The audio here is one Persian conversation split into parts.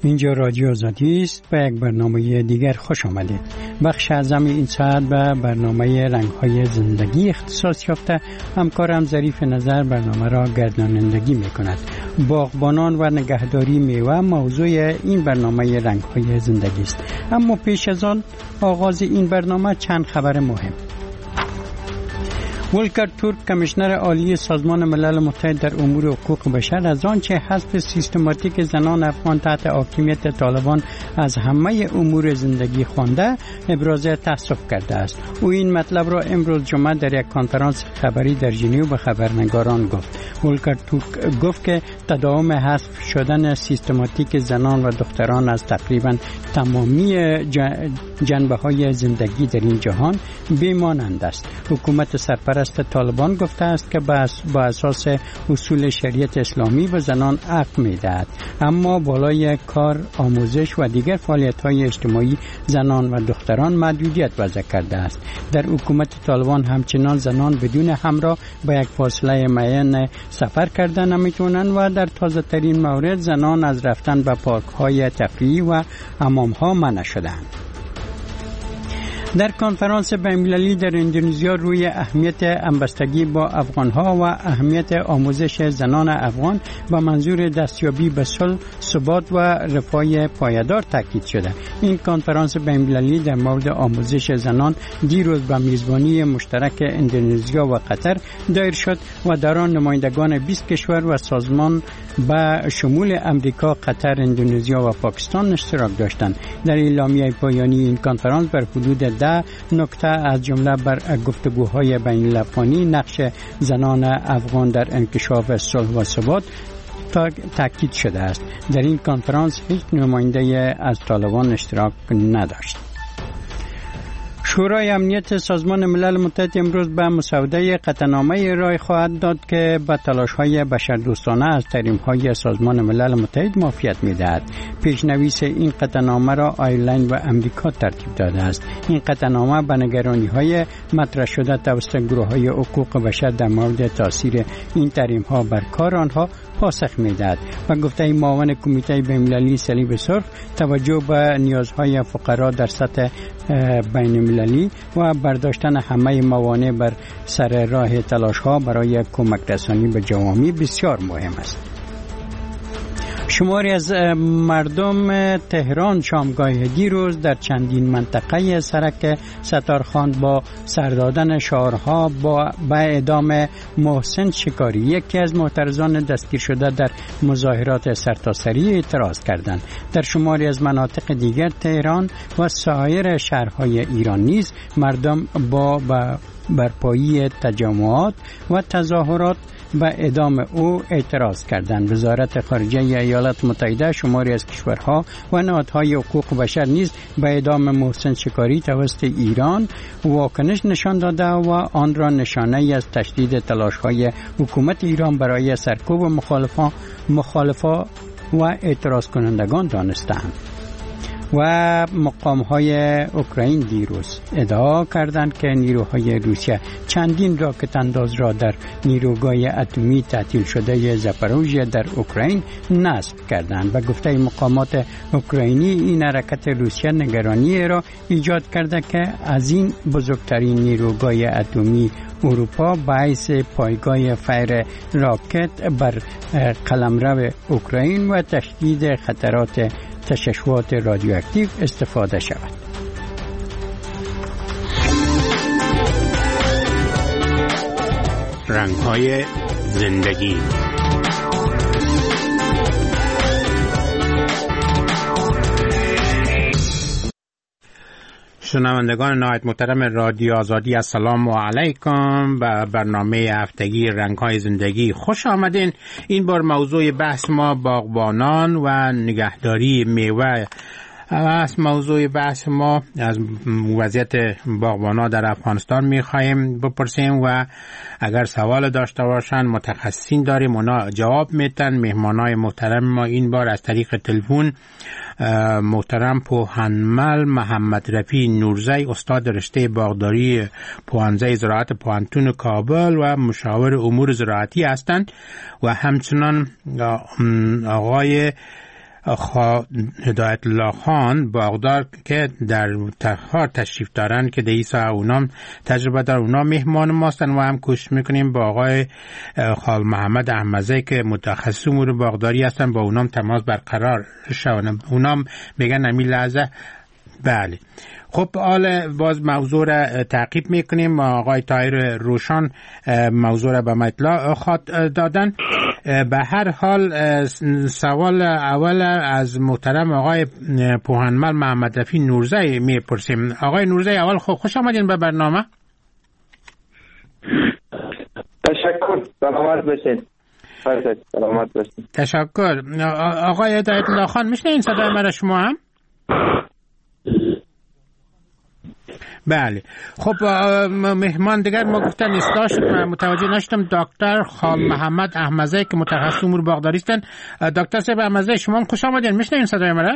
اینجا رادیو آزادی است. به یک برنامه دیگر خوش آمدید. بخش اعظم این ساعت به برنامه رنگ‌های زندگی اختصاص یافته. همکارم ظریف نظر برنامه را گردانندگی می‌کند. باغبانان و نگهداری میوه موضوع این برنامه رنگ‌های زندگی است. اما پیش از آن آغاز این برنامه چند خبر مهم. ولکر تورک کمیشنر عالی سازمان ملل متحد در امور حقوق بشر از آنچه حذف سیستماتیک زنان افغان تحت حاکمیت طالبان از همه امور زندگی خوانده ابراز تأسف کرده است. او این مطلب را امروز جمعه در یک کنفرانس خبری در ژنو به خبرنگاران گفت. ولکر تورک گفت که تداوم حذف شدن سیستماتیک زنان و دختران از تقریبا تمامی جنبه‌های زندگی در این جهان بی‌مانند است. حکومت سرپرست طالبان گفته است که با اساس اصول شریعت اسلامی به زنان حق می‌دهد، اما بالای کار، آموزش و دیگر فعالیت‌های اجتماعی زنان و دختران محدودیت وضع کرده است. در حکومت طالبان همچنان زنان بدون همراه به یک فاصله معین سفر کردن نمی‌توانند و در تازه‌ترین مورد زنان از رفتن به پارک‌های تفریحی و حمام‌ها منع شدند. در کنفرانس بین‌المللی در اندونزیا روی اهمیت همبستگی با افغان‌ها و اهمیت آموزش زنان افغان با منظور دستیابی به صلح، ثبات و رفاه پایدار تاکید شده. این کنفرانس بین‌المللی در مورد آموزش زنان دیروز به میزبانی مشترک اندونزیا و قطر دایر شد و در آن نمایندگان 20 کشور و سازمان به شمول امریکا، قطر، اندونزیا و پاکستان اشتراک داشتند. در اعلامیه پایانی این کنفرانس بر حدود 10 نکته از جمله بر گفتگوهای بین الافغانی، نقش زنان افغان در انکشاف صلح و ثبات تاکید شده است. در این کنفرانس هیچ نماینده از طالبان اشتراک نداشت. شورای امنیت سازمان ملل متحد امروز به مسوده قطعنامه ارائه خواهد داد که به تلاش‌های بشردوستانه از تحریم‌های سازمان ملل متحد معافیت می‌دهد. پیشنویس این قطعنامه را آیرلند و امریکا ترتیب داده است. این قطعنامه به نگرانی‌های مطرح شده توسط گروه‌های حقوق بشر در مورد تاثیر این تحریم‌ها بر کار آنها پاسخ می‌دهد. و گفته معاون کمیته بین‌المللی صلیب سرخ توجه به نیازهای فقرا در سطح بین‌المللی و برداشتن همه موانع بر سر راه تلاش‌ها برای کمک رسانی به جوامع بسیار مهم است. شماری از مردم تهران شامگاه دیروز در چندین منطقه سرک ستارخان با سر دادن شعارها به اعدام محسن شکاری، یکی از معترضان دستگیر شده در مظاهرات سرتاسری، اعتراض کردند. در شماری از مناطق دیگر تهران و سایر شهرهای ایران نیز مردم با برپایی تجمعات و تظاهرات به اعدام او اعتراض کردند. وزارت خارجه ایالات متحده شماری از کشورها و نهادهای حقوق بشر نیز به اعدام محسن شکاری توسط ایران واکنش نشان داده و آن را نشانه‌ای از تشدید تلاش‌های حکومت ایران برای سرکوب مخالفان و اعتراض کنندگان دانستند. و مقام‌های اوکراین دیروز ادعا کردند که نیروهای روسیه چندین راکت انداز را در نیروگاه اتمی تعطیل شده زاپاروژیا در اوکراین نصب کردند. و گفته مقامات اوکراینی این حرکت روسیه نگرانی را ایجاد کرده که از این بزرگترین نیروگاه اتمی اروپا باعث پایگاه فیر راکت بر قلمرو اوکراین و تشدید خطرات تشعشعات رادیواکتیو استفاده شود. رنگ‌های زندگی. شنوندگان نهایت محترم رادیو آزادی، السلام علیکم. به برنامه هفتگی رنگ‌های زندگی خوش آمدین. این بار موضوع بحث ما باغبانان و نگهداری میوه است. موضوع بحث ما از وضعیت باغبانا در افغانستان می‌خوایم بپرسیم و اگر سوال داشته باشن متخصصین داریم اونا جواب میتن. مهمانای محترم ما این بار از طریق تلفن محترم پوهنمل محمد رفیع نورزی، استاد رشته باغداری پوهنځی زراعت پوهنتون کابل و مشاور امور زراعتی هستند و همچنان آقای هدایت الله خان باغدار که در تخار تشریف دارن که دیسا اونام تجربه دار، اونا مهمان ماستن و هم کوشش میکنیم با آقای خال محمد احمدزی که متخصص امور باغداری هستن با اونام تماس برقرار شون. اونام میگن امی لحظه بله. خب حال باز موضوع را تعقیب میکنیم. آقای طاهر روشان موضوع را به ما اطلاع دادن. به هر حال سوال اول از محترم آقای پوهنمل محمد رفیع نورزی میپرسیم. آقای نورزی اول خوش آمدین به برنامه. تشکر. سلامت باشین. سلامت باشین. تشکر. آقای هدایت الله خان میشنین صدای من شما هم؟ بله. خب مهمان دیگر ما گفتن اصلاح شد، من متوجه نشدم. دکتر خال محمد احمدزی که متخصص امور باغداری هستن. دکتر صاحب احمدزی شما هم خوش آمدین. میشنین صدای من؟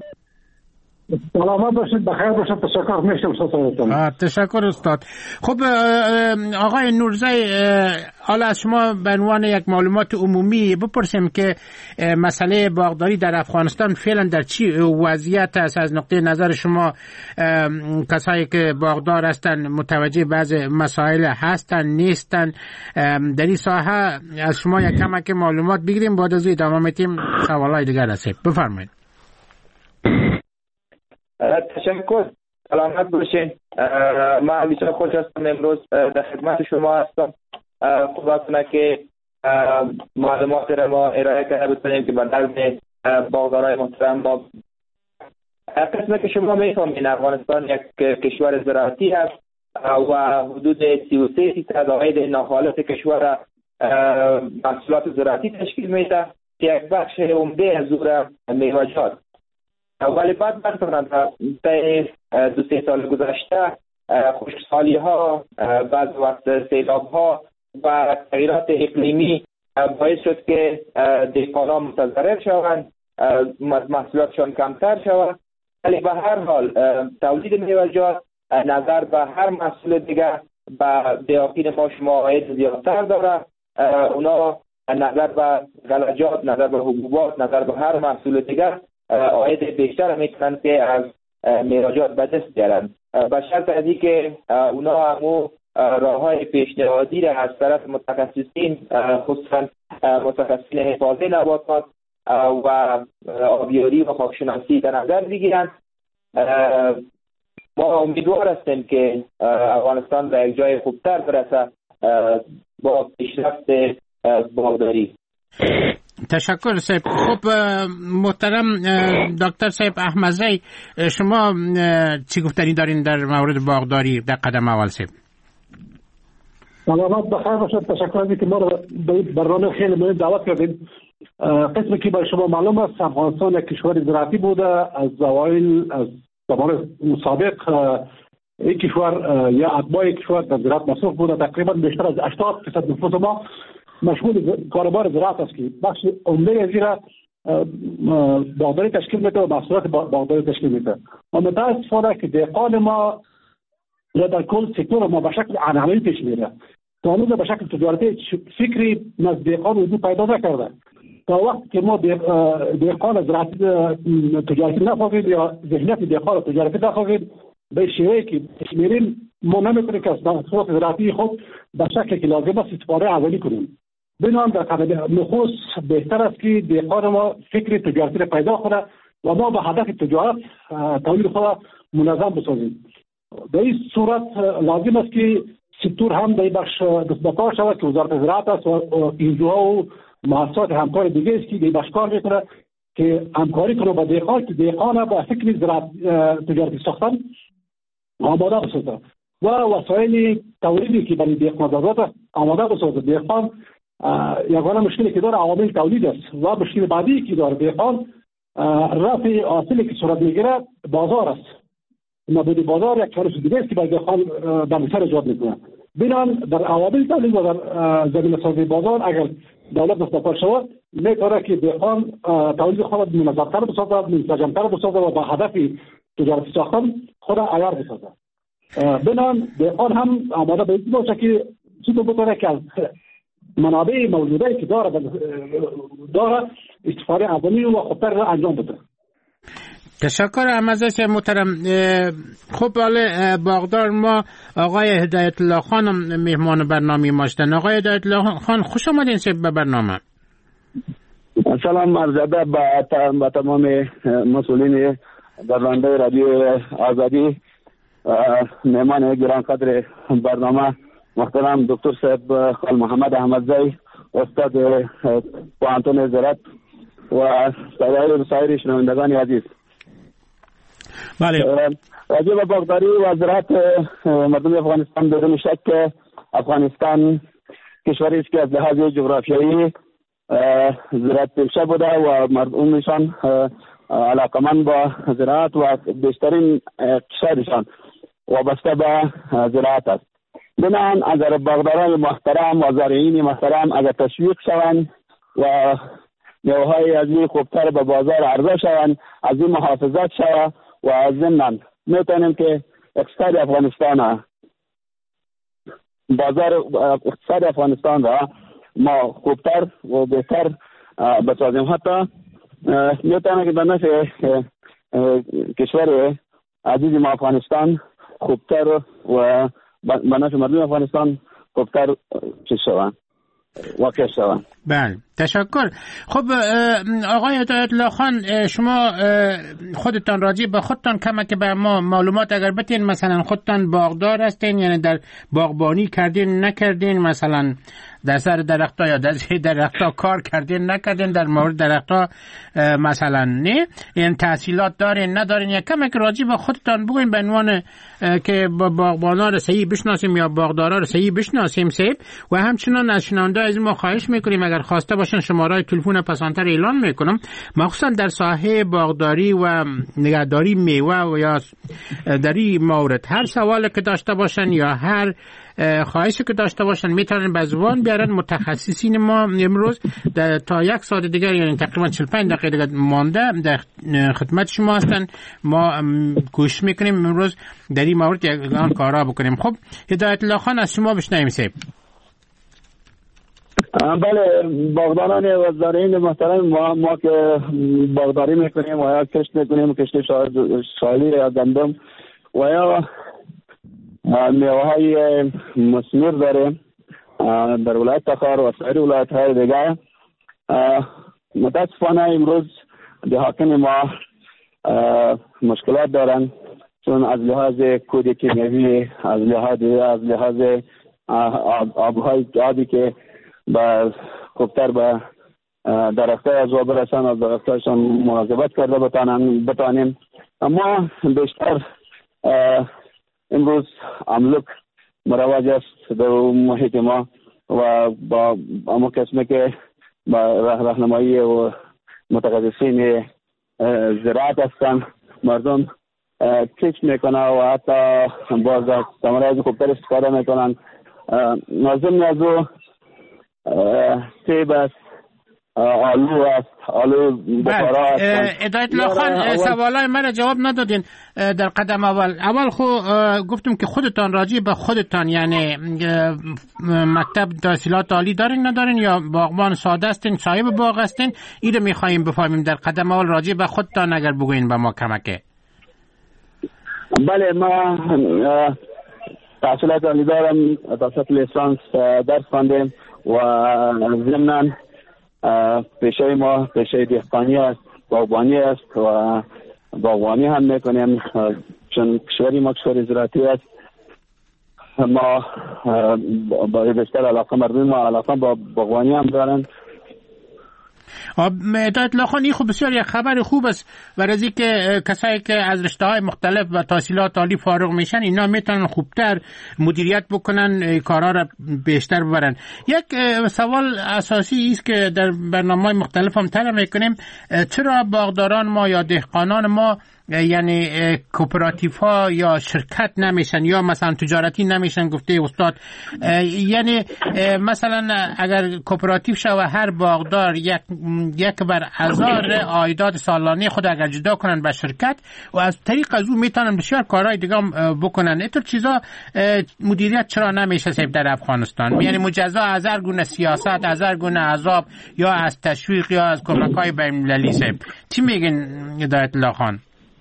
سلامت باشید، بخیر باشید. تشکر. میشنم. تشکر استاد. خب آقای نورزی، حالا از شما به عنوان یک معلومات عمومی بپرسیم که مسئله باغداری در افغانستان فعلا در چی وضعیت است؟ از نقطه نظر شما کسایی که باغدار هستن متوجه بعض مسائل هستن نیستن در این ساحه؟ از شما یک کمک معلومات بگیریم، بعد از ادامه میتیم سوالای دیگر هست. بفرمایید. تشکر. سلامت باشین. من بسیار خوش هستم امروز در خدمت شما هستم. خوب هستم که معلومات را ما ارائه کرده بتونیم که به نظر باغدارای محترم ما قسمه که شما میفهمین افغانستان یک کشور زراعتی است و حدود 33% عاید ناخالص کشور محصولات زراعتی تشکیل میده که یک بخش عمده از او میوه‌جات. ولی بعد مثلا در 2-3 سال گذشته خشکسالی ها، بعض وقت سیلاب ها و تغییرات اقلیمی باعث شد که دهقانان متضرر شوند، محصولاتشان کمتر شود. ولی به هر حال تولید میوه‌جات نظر به هر محصول دیگر به دهقان ما شما عاید زیادتر داره. اونا نظر به غلجات، نظر به حبوبات، نظر به هر محصول دیگر عاید بیشتر میکنن که از میوه‌جات به دست بیارن، به شرط از اینکه اونا همو راههای پیشنهادی را از طرف متخصصین، خصوصا متخصصین حفاظت نباتات و آبیاری و خاکشناسی در نظر بگیرن. ما امیدوار هستیم که افغانستان به یک جای خوبتر برسه با پیشرفت باغداری. تشکر صاحب. خب محترم دکتر صاحب احمدزی، شما چی گفتنی دارین در مورد باغداری در قدم اول صاحب؟ سلامت بخیر باشید. تشکر از اینکه ما رو به برنامه خیلی مهم دعوت کردین. قسمی که برای شما معلوم است افغانستان یک کشور زراعتی بوده از اوایل، از زمان سابق. این کشور یا اتباع کشور در زراعت مصروف بوده. تقریبا بیشتر از 80% نفوس ما مشغول کاربار زراعت است که بخش عمده از این باغداری تشکیل میده و محصولات باغداری تشکیل میده. و متاسفانه که دهقان ما یا در کل سکتور ما به شکل عنعنوی پیش میره. تا هنوز به شکل تجارتی فکری نزد دهقان وجود پیدا نکرده. تا وقتی که ما دهقان زراعتی تجارتی نخواهیم یا ذهنیت دهقان تجارتی نخواهیم به شیوهی که میریم، ما نمیتونیم که از محصولات زراعتی خود به شکلی که لازم است استفاده اولی کنیم. بنابراین در قدم نخست بهتر است که دهقان ما فکر تجارتی را پیدا کنه و ما به هدف تجارت تولید خود منظم بسازیم. در این صورت لازم است که سکتور هم در این بخش دستبکار شود که وزارت زراعت است و اینجوها و مؤسسات همکار دیگه است که در این بخش کار میکنه که همکاری کنه با دهقان که دهقان با فکر تجارتی ساختن آماده بسازه و وسایل تولیدی که برای دهقان ضرورت آماده بسازه. دهقان یگانه مشکلی که داره عوامل تولید است و مشکل بعدی که داره دهقان رفع حاصلی که صورت میگیره بازار است. نبود بازار یک چالش دیگه است که برای دهقان در سر ایجاد میکنه. بنابراین در عوامل تولید و در زمینه سازی بازار اگر دولت دستگاه شود میتونه که دهقان تولید خود منظمتر بسازه، منسجمتر بسازه و با هدف تجارتی ساختن خود عیار بسازه. بنابراین دهقان هم آماده به این باشه که چطور بتونه که از منابع موجوده که داره استفاده اولیه و خوبتر را انجام بده. تشکرم ازش محترم. خب حالا باغدار ما آقای هدایت الله خان مهمان برنامه ما هستند. آقای هدایت الله خان خوش آمدین به برنامه. سلام عرض ادب به تمام مسئولین برنامه رادیو آزادی، مهمان گران قدر برنامه محترم دکتر صاحب خال محمد احمدزی، استاد پوهنتون زراعت و سایر شنوندگان عزیز. بله. راجع به باغداری و زراعت مردم افغانستان بدون شک افغانستان کشوری است که از لحاظ جغرافیایی زراعت پیشه بوده و مردمشان علاقمند با زراعت و بیشترین اقتصادشان وابسته به زراعت است. بنابراین اگر باغداران محترم و زارعین محترم اگر تشویق شوند و میوه‌های از این خوبتر به بازار عرضه شوند، از این محافظت شود و از ضمن میتونیم که اقتصاد افغانستان بازار اقتصاد افغانستان را ما خوبتر و بهتر بسازیم. حتی میتونه که به نفع کشور عزیز ما افغانستان خوبتر و به نفع مردم افغانستان خوبتر چیز شوند، واقع شوند. بله، تشکر. خب آقای هدایت الله خان، شما خودتان راجع به خودتان کمک به ما معلومات اگر بتین، مثلا خودتان باغدار هستین، یعنی در باغبانی کردین نکردین، مثلا در سر درخت‌ها یا در زیر درخت‌ها کار کردین نکردین، در مورد درخت‌ها مثلا نه، این تحصیلات دارین ندارین، یا کمک راجع به خودتان بگوین به عنوان که باغبانا رو صحیح بشناسیم یا باغدارا رو صحیح بشناسیم سیب. و همچنان از شنونده از ما خواهش میکنیم اگر خواسته باشن شماره تلفن پسانتر اعلان میکنم، مخصوصا در ساحه باغداری و نگهداری میوه و یا در این مورد هر سوالی که داشته باشن یا هر خواهشی که داشته باشن میتونن به زبان بیارن. متخصصین ما امروز تا یک ساعت دیگر، یعنی تقریبا 45 دقیقه دیگر مانده، در خدمت شما هستن. ما کوشش میکنیم امروز در این مورد یکان کارا بکنیم. خب هدایت الله خان از شما بشنویم سیب. بله، باغداران و زارعین محترم، ما که باغداری میکنیم و یا کشت میکنیم، کشت شالی یا گندم و یا میوه های مثمر داریم در ولایت تخار و سایر ولایت های دیگه. متاسفانه امروز دهاتین ما مشکلات دارن، چون از لحاظ کود کیمیایی، از لحاظ آبی که با خوبتر به درختای از آب برسن، از درختایشان مراقبت کرده بتانیم. اما بیشتر امروز املاک مروج است در محیط ما و با اما کسمی که با راهنمایی و متخصصین زراعت هستند، مردم کش میکنه و حتی باز از ثمره خوبتر استفاده میکنن. نازم نیازو سیب است، آلو است، آلو بخارا است. هدایت الله خان، سوالای من جواب ندادین در قدم اول خو گفتم که خودتان راجع به خودتان، یعنی مکتب تحصیلات عالی دارین ندارین یا باغبان ساده هستین، صاحب باغ هستین؟ اینو میخوایم بفهمیم در قدم اول راجع به خودتان اگر بگوین به ما کمکه. بله، ما تحصیلات عالی دارم، تحصیلات لیسانس درس خواندم و ضمناً پیشه ما پیشه دهقانی است، باغبانی است و باغبانی هم میکنیم چون کشوری ما کشور زراعتی است. ما با بیشتر علاقه مردم ما علاقه با باغبانی هم دارن. هدایت الله خان، این خوب بسیار یک خبر خوب است برای اینکه کسایی که از رشته‌های مختلف و تحصیلات عالی فارغ میشن اینا میتونن خوبتر مدیریت بکنن، کارا را بیشتر ببرن. یک سوال اساسی است که در برنامه‌های مختلف هم طرح میکنیم، چرا باغداران ما یا دهقانان ما یعنی کوپراتیف ها یا شرکت نمیشن یا مثلا تجارتی نمیشن گفته استاد، یعنی مثلا اگر کوپراتیف شه و هر باغدار یک بر 1000 عایدات سالانه خود اگر جدا کنن به شرکت و از طریق از اون میتونن بسیار کارهای دیگه بکنن، اینطور چیزا مدیریت چرا نمیشه سیب در افغانستان؟ یعنی مجزا از هر گونه سیاست، از هر گونه عذاب یا از تشویق یا از کمک‌های بین‌المللی سیب. چی میگن هدایت الله خان؟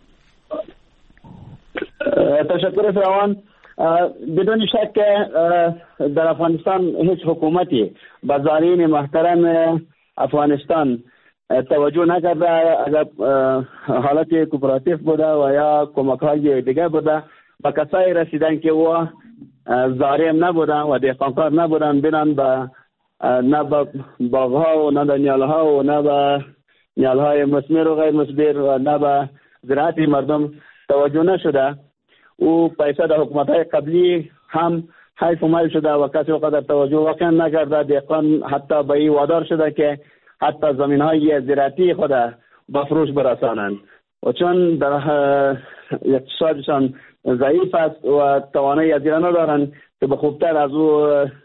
تشکر فراوان. بدون شک در افغانستان هیچ حکومتی به زائرین محترم افغانستان توجه نکرده. اگر حالت کوپراتیف بوده و یا کمک‌های دیگه بوده به کسایی رسیدن که او زاریم نبودن و دهقانکار نبودن، بینن به نه به باغ‌ها و نه به نیال‌ها و نه به نیال‌های مثمر و غیر مثمر و نه به زراعت مردم توجه نشده. او پیسه در حکومت‌های قبلی هم حیف و میل شده و کسی وقدر توجه واقعا نکرده. دهقان حتی به این وادار شده که حتی زمین‌های زراعتی خود به فروش برسانند و چون در اقتصادشان ضعیف است و توانایی از ایران ندارند که به خوبتر از او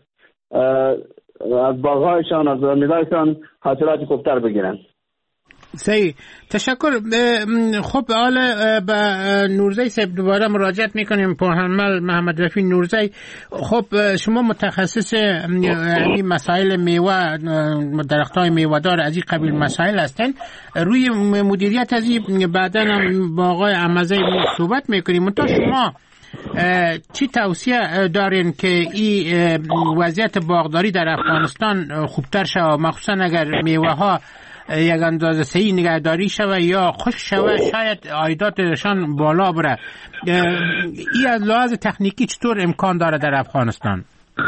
از باغ‌هایشان از زمین‌هایشان حاصلات خوبتر بگیرند. صحیح، تشکر. خب حالا به نورزی صاحب دوباره مراجعت میکنیم، پرحمل محمد رفیع نورزی. خب شما متخصص این مسائل میوه، درختای میوه‌دار از این قبیل مسائل هستن، روی مدیریت از این بعدا هم با آقای عمزی صحبت میکنیم. منتها شما چی توصیه دارین که این وضعیت باغداری در افغانستان خوبتر شود، مخصوصا اگر میوه ها یک اندازه صحیح نگهداری شوه یا خشک شوه، شاید عایداتشان بالا بره؟ این از لحاظ تکنیکی چطور امکان داره در افغانستان؟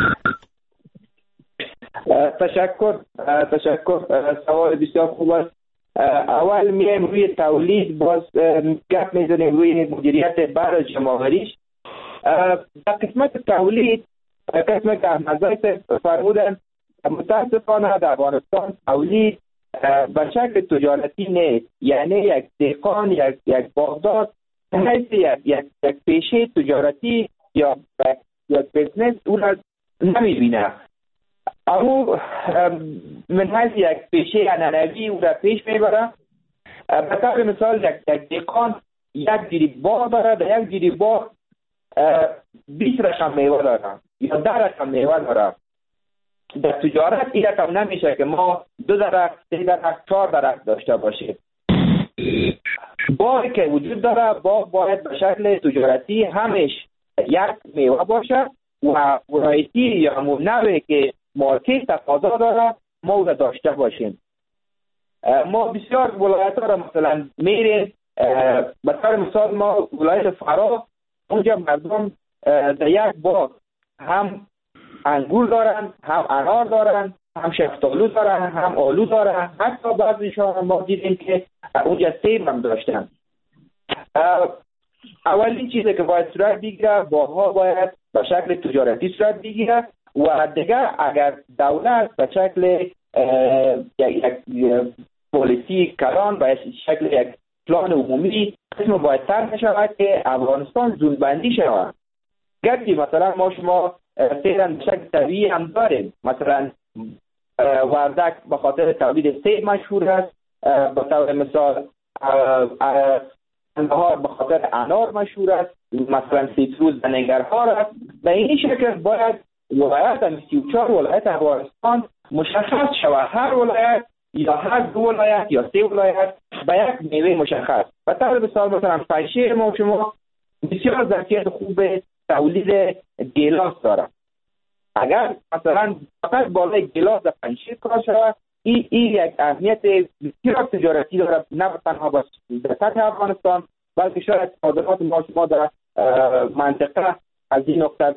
تشکر. سوال بسیار خوب است. اول میایم روی تولید، باز گپ میزنیم روی مدیریت بعد از جمع‌آوریش. در قسمت تولید، قسمت که احمدزاده فرمودن، متاسفانه در افغانستان تولید به شکل تجارتی نیست. یعنی یک دهقان، یک باغدار حیث یک پیشه تجارتی یا یک بزنس او را نمیبینه. او من حیث یک پیشه عنعنوی او را پیش میبره. به طور مثال یک دهقان یک جیری باغ داره، در یک جیری باغ 20 رقم میوه داره یا 10 رقم میوه داره. در تجارت این رقم نمیشه که ما 2 درخت، 3 درخت، 4 درخت داشته باشیم. باغی که وجود داره، باغ باید به شکل تجارتی همش یک میوه باشه و ورایتی یا نوعی که مارکت تقاضا داره ما او را داشته باشیم. ما بسیار ولایت ها را مثلا میریم، به طور مثال ما ولایت فراه، اونجا مردم در یک باغ هم انگور دارن، هم انار دارن، هم شفتالو دارن، هم آلو دارن، حتی بعضیشان ما دیدیم که اونجا سیب هم داشتن. اولین چیزی که باید صورت بگیره، باغ‌ها باید به شکل تجارتی صورت بگیره و دیگه اگر دولت به شکل یک پالیسی کلان، به شکل یک پلان عمومی قسم باید طرح شود که افغانستان زونبندی شود. گرچه مثلا ما شما سیران به شکل طبیعی هم داریم، مثلا وردک به خاطر تولید سیب مشهور است، به طور مثال قندهار به خاطر انار مشهور است، مثلا سیتروس در ننگرهار است. به این شکل باید ولایت 34 ولایت افغانستان مشخص شود، هر ولایت یا هر 2 ولایت یا 3 ولایت به یک میوه مشخص. به طور مثال مثلا پنجشیر ما شما بسیار ظرفیت خوب تولید گیلاس داره. اگر مثلا فقط بالای گیلاس در پنجشیر کار شود، این یک اهمیت بسیار تجارتی داره، نه تنها در سطح افغانستان بلکه شاید صادرات ما شما در منطقه از این نقطه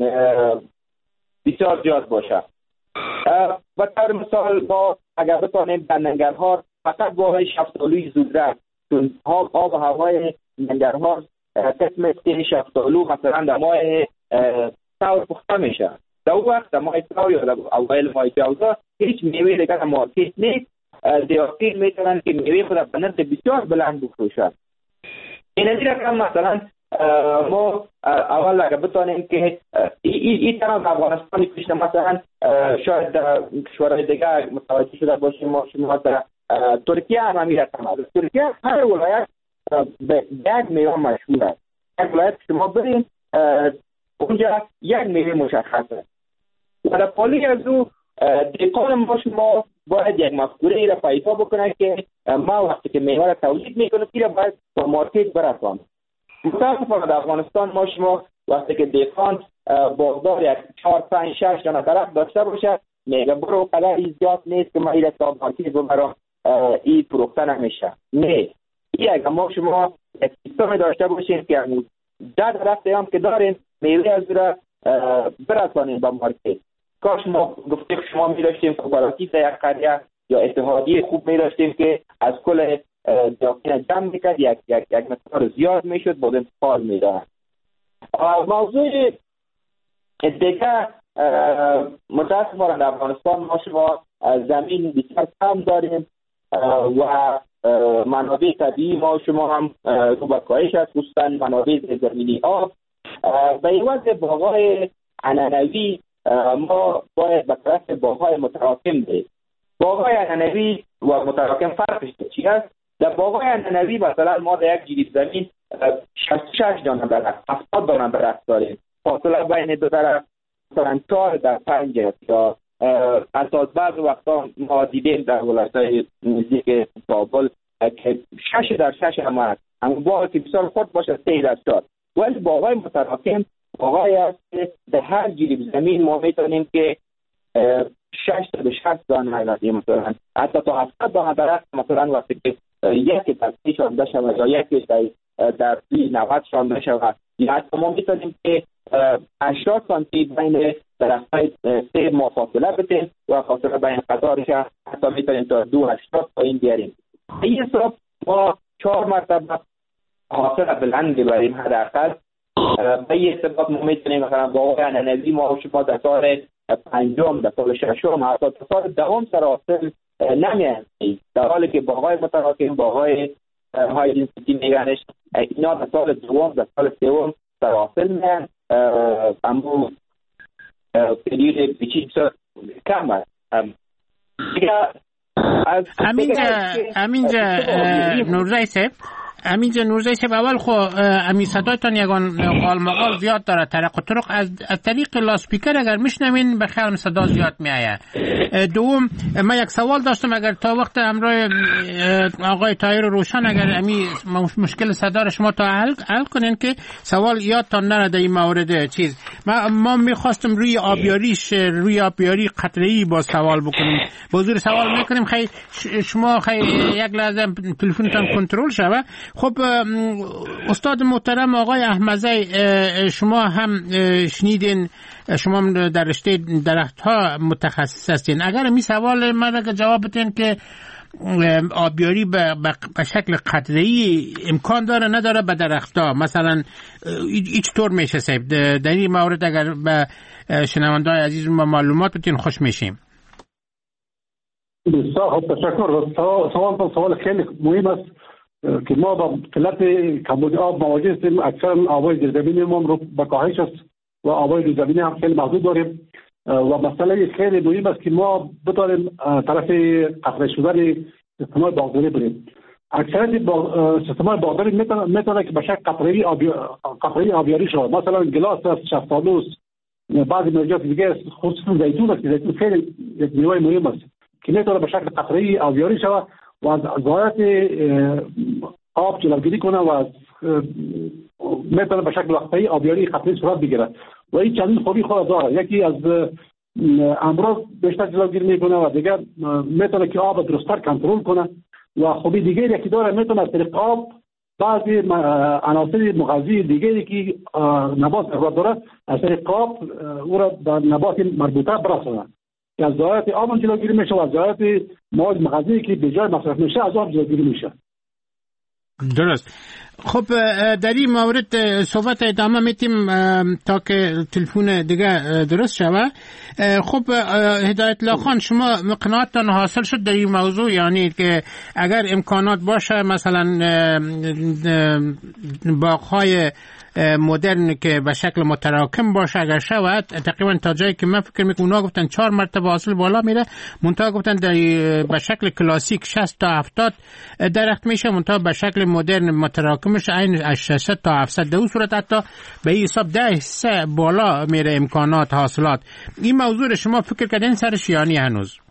بسیار زیاد باشه. به طور مثال ما اگر بتانیم در ننگرهار فقط باهای شفتالوی زودرس، چون آب و هوای ننگرهار قسم که شفتالو مثلا در ماه سور پخته میشه، در اون وقت در ماه سور یا در اول ماه جوزا هیچ میوه دیگر در مارکت نیست. دیاقین میتونن که میوه خود به نرخ بسیار بلند بفروشن. این رقم مثلا ما اول اگر بتانیم که این طرف افغانستانی پیش مثلا شاید در کشورهای دیگه متوجه شده باشیم ما شما در ترکیه هم همین رقم است. ترکیه هر ولایت به یک میوه مشهور است. یک ولایت شما برین اونجا یک میوه مشخصه و در پالی از او دهقان ما شما باید یک مفکوره ای را پیدا بکنه که ما وقتی که میوه را تولید میکنه این را باید با مارکت برسانه. متاسفانه در افغانستان ما شما وقتی که دهقان باغدار یک 4 5 6 دانه درخت داشته باشه میگه برو قدری زیاد نیست که ما این را تا مارکت ببرم این فروخته نمیشه. نه، این اگر ما شما یک سیستم داشته باشیم که 10 درخت هم که داریم میوه از را برسانیم با مارکت. کاش ما گفته شما می داشتیم کوپراتیو یک قریه یا اتحادیه خوب می داشتیم که از کل داخل جمع میکرد یک مقدار زیاد میشد با انتقال میداد. موضوع دیگه متاسفانه در افغانستان ما شما زمین بسیار کم داریم و منابع طبیعی ما شما هم رو به کاهش است، خصوصا منابع زمینی آب. به عوض باغ‌های عنعنوی ما باید به طرف باغ‌های متراکم بریم. باغ‌های عنعنوی و متراکم فرقش چی است؟ در باغ‌های عنعنوی مثلا ما در یک جریب زمین 66 دانه درخت 70 دانه درخت داریم. فاصله بین دو درخت مثلا 4 در 5 یا اساس بعض وقتا ما دیدیم در ولایت‌های نزدیک کابل که 6 در 6 هم هست. اما باغی که بسیار خرد باشه 3 در 4. ولی باغ‌های متراکم باغ‌هایی است که در هر جریب زمین ما می‌تونیم که 6 تا به 60 دانه داریم، مثلا حتی تا 70 دانه درخت مثلا وقتی که یکی در 30 شانده شود یا یکی در 90 شانده شود یا حتی ما می‌تونیم که 80 سانتی بین درخت‌های 3 ما فاصله بدیم و فاصله بین قطارش حتی می‌تونیم تا 280 پایین بیاریم. این حساب ما 4 مرتبه حاصل بلند ببریم حداقل. به این ارتباط ما می‌تونیم مثلا باغ عنعنوی ما شما در سال 5م در سال 6م حتی در سال 10م سر حاصل نمی‌آید، در حالی که باغ‌های متراکم باغ‌های های دنسیتی میگنش اینا در سال 2م در سال 3م سر حاصل می‌آیند. اما پریود بیشتر کم است. همینجا نورزی صاحب اول خو امی صدایتان یگان قال مقال زیاد داره طرق و طرق از طریق لاسپیکر اگر میشنوین به خیال صدا زیاد میآید. دوم من یک سوال داشتم اگر تا وقت همراه آقای طاهر روشن اگر امی مشکل صدا را شما تا حل کنین که سوال یادتان نره در این مورد چیز ما میخواستم روی آبیاری قطره‌ای با سوال بکنیم. با حضور سوال میکنیم خیلی شما خیلی یک لحظه تلفنتان کنترل شوه. خب استاد محترم آقای احمدی شما هم شنیدین، شما در رشته درخت ها متخصص هستین. اگر می سوال من که جواب بدین که آبیاری به شکل قطره‌ای امکان داره نداره به درخت ها مثلا هیچ طور میشه صاحب در این مورد اگر به شنونده‌های عزیز ما معلومات بدین خوش میشیم. بسیار خوب تشکر. سوال خیلی مهم است که ما با قلت کمبود آب مواجه هستیم. اکثر آبای زیرزمینی ما رو به کاهش است و آبای زیرزمینی هم خیلی محدود داریم و مسئله خیلی مهم است که ما بتوانیم طرف قطره شدن سیستم‌های باغداری بریم. اکثریت سیستم‌های باغداری میتونه که به شکل قطره‌ای آبیاری شود. مثلا گلاس است، شفتالو است، بعضی میوه‌جات دیگه خصوصا زیتون است. زیتون خیلی یک میوه مهم است که میتونه به شکل قطره‌ای آبیاری شود و از ضایعات آب جلوگیری کنه و میتونه به شکل وقته‌ای آبیاری قطره‌ای صورت بگیره و این چندین خوبی خود داره. یکی از امراض بیشتر جلوگیری میکنه و دیگر میتونه که آب درست‌تر کنترل کنه و خوبی دیگری یکی داره میتونه از طریق آب بعضی عناصر مغذی دیگری که نبات ضرورت داره از طریق آب او را به نبات مربوطه برسونه. از ضایعات آب جلوگیری میشه و از ضایعات مواد مغذی که به جای مصرف میشه از آب جلوگیری میشه. درست. خب در این مورد صحبت ادامه میتیم تا که تلفن دیگه درست شود. خب هدایت الله خان، شما قناعتتان حاصل شد در این موضوع؟ یعنی که اگر امکانات باشه مثلا باغ‌های مدرن که به شکل متراکم باشه اگر شود، تقریبا تا جایی که من فکر میکنم اونا گفتن 4 مرتبه حاصل بالا میره، منتها گفتن به شکل کلاسیک 60 تا 70 درخت میشه، منتها به شکل مدرن متراکمش عین از 600 تا 700. در اون صورت حتی به حساب 10 بالا میره امکانات حاصلات. این موضوع شما فکر کردین سرش یعنی هنوز؟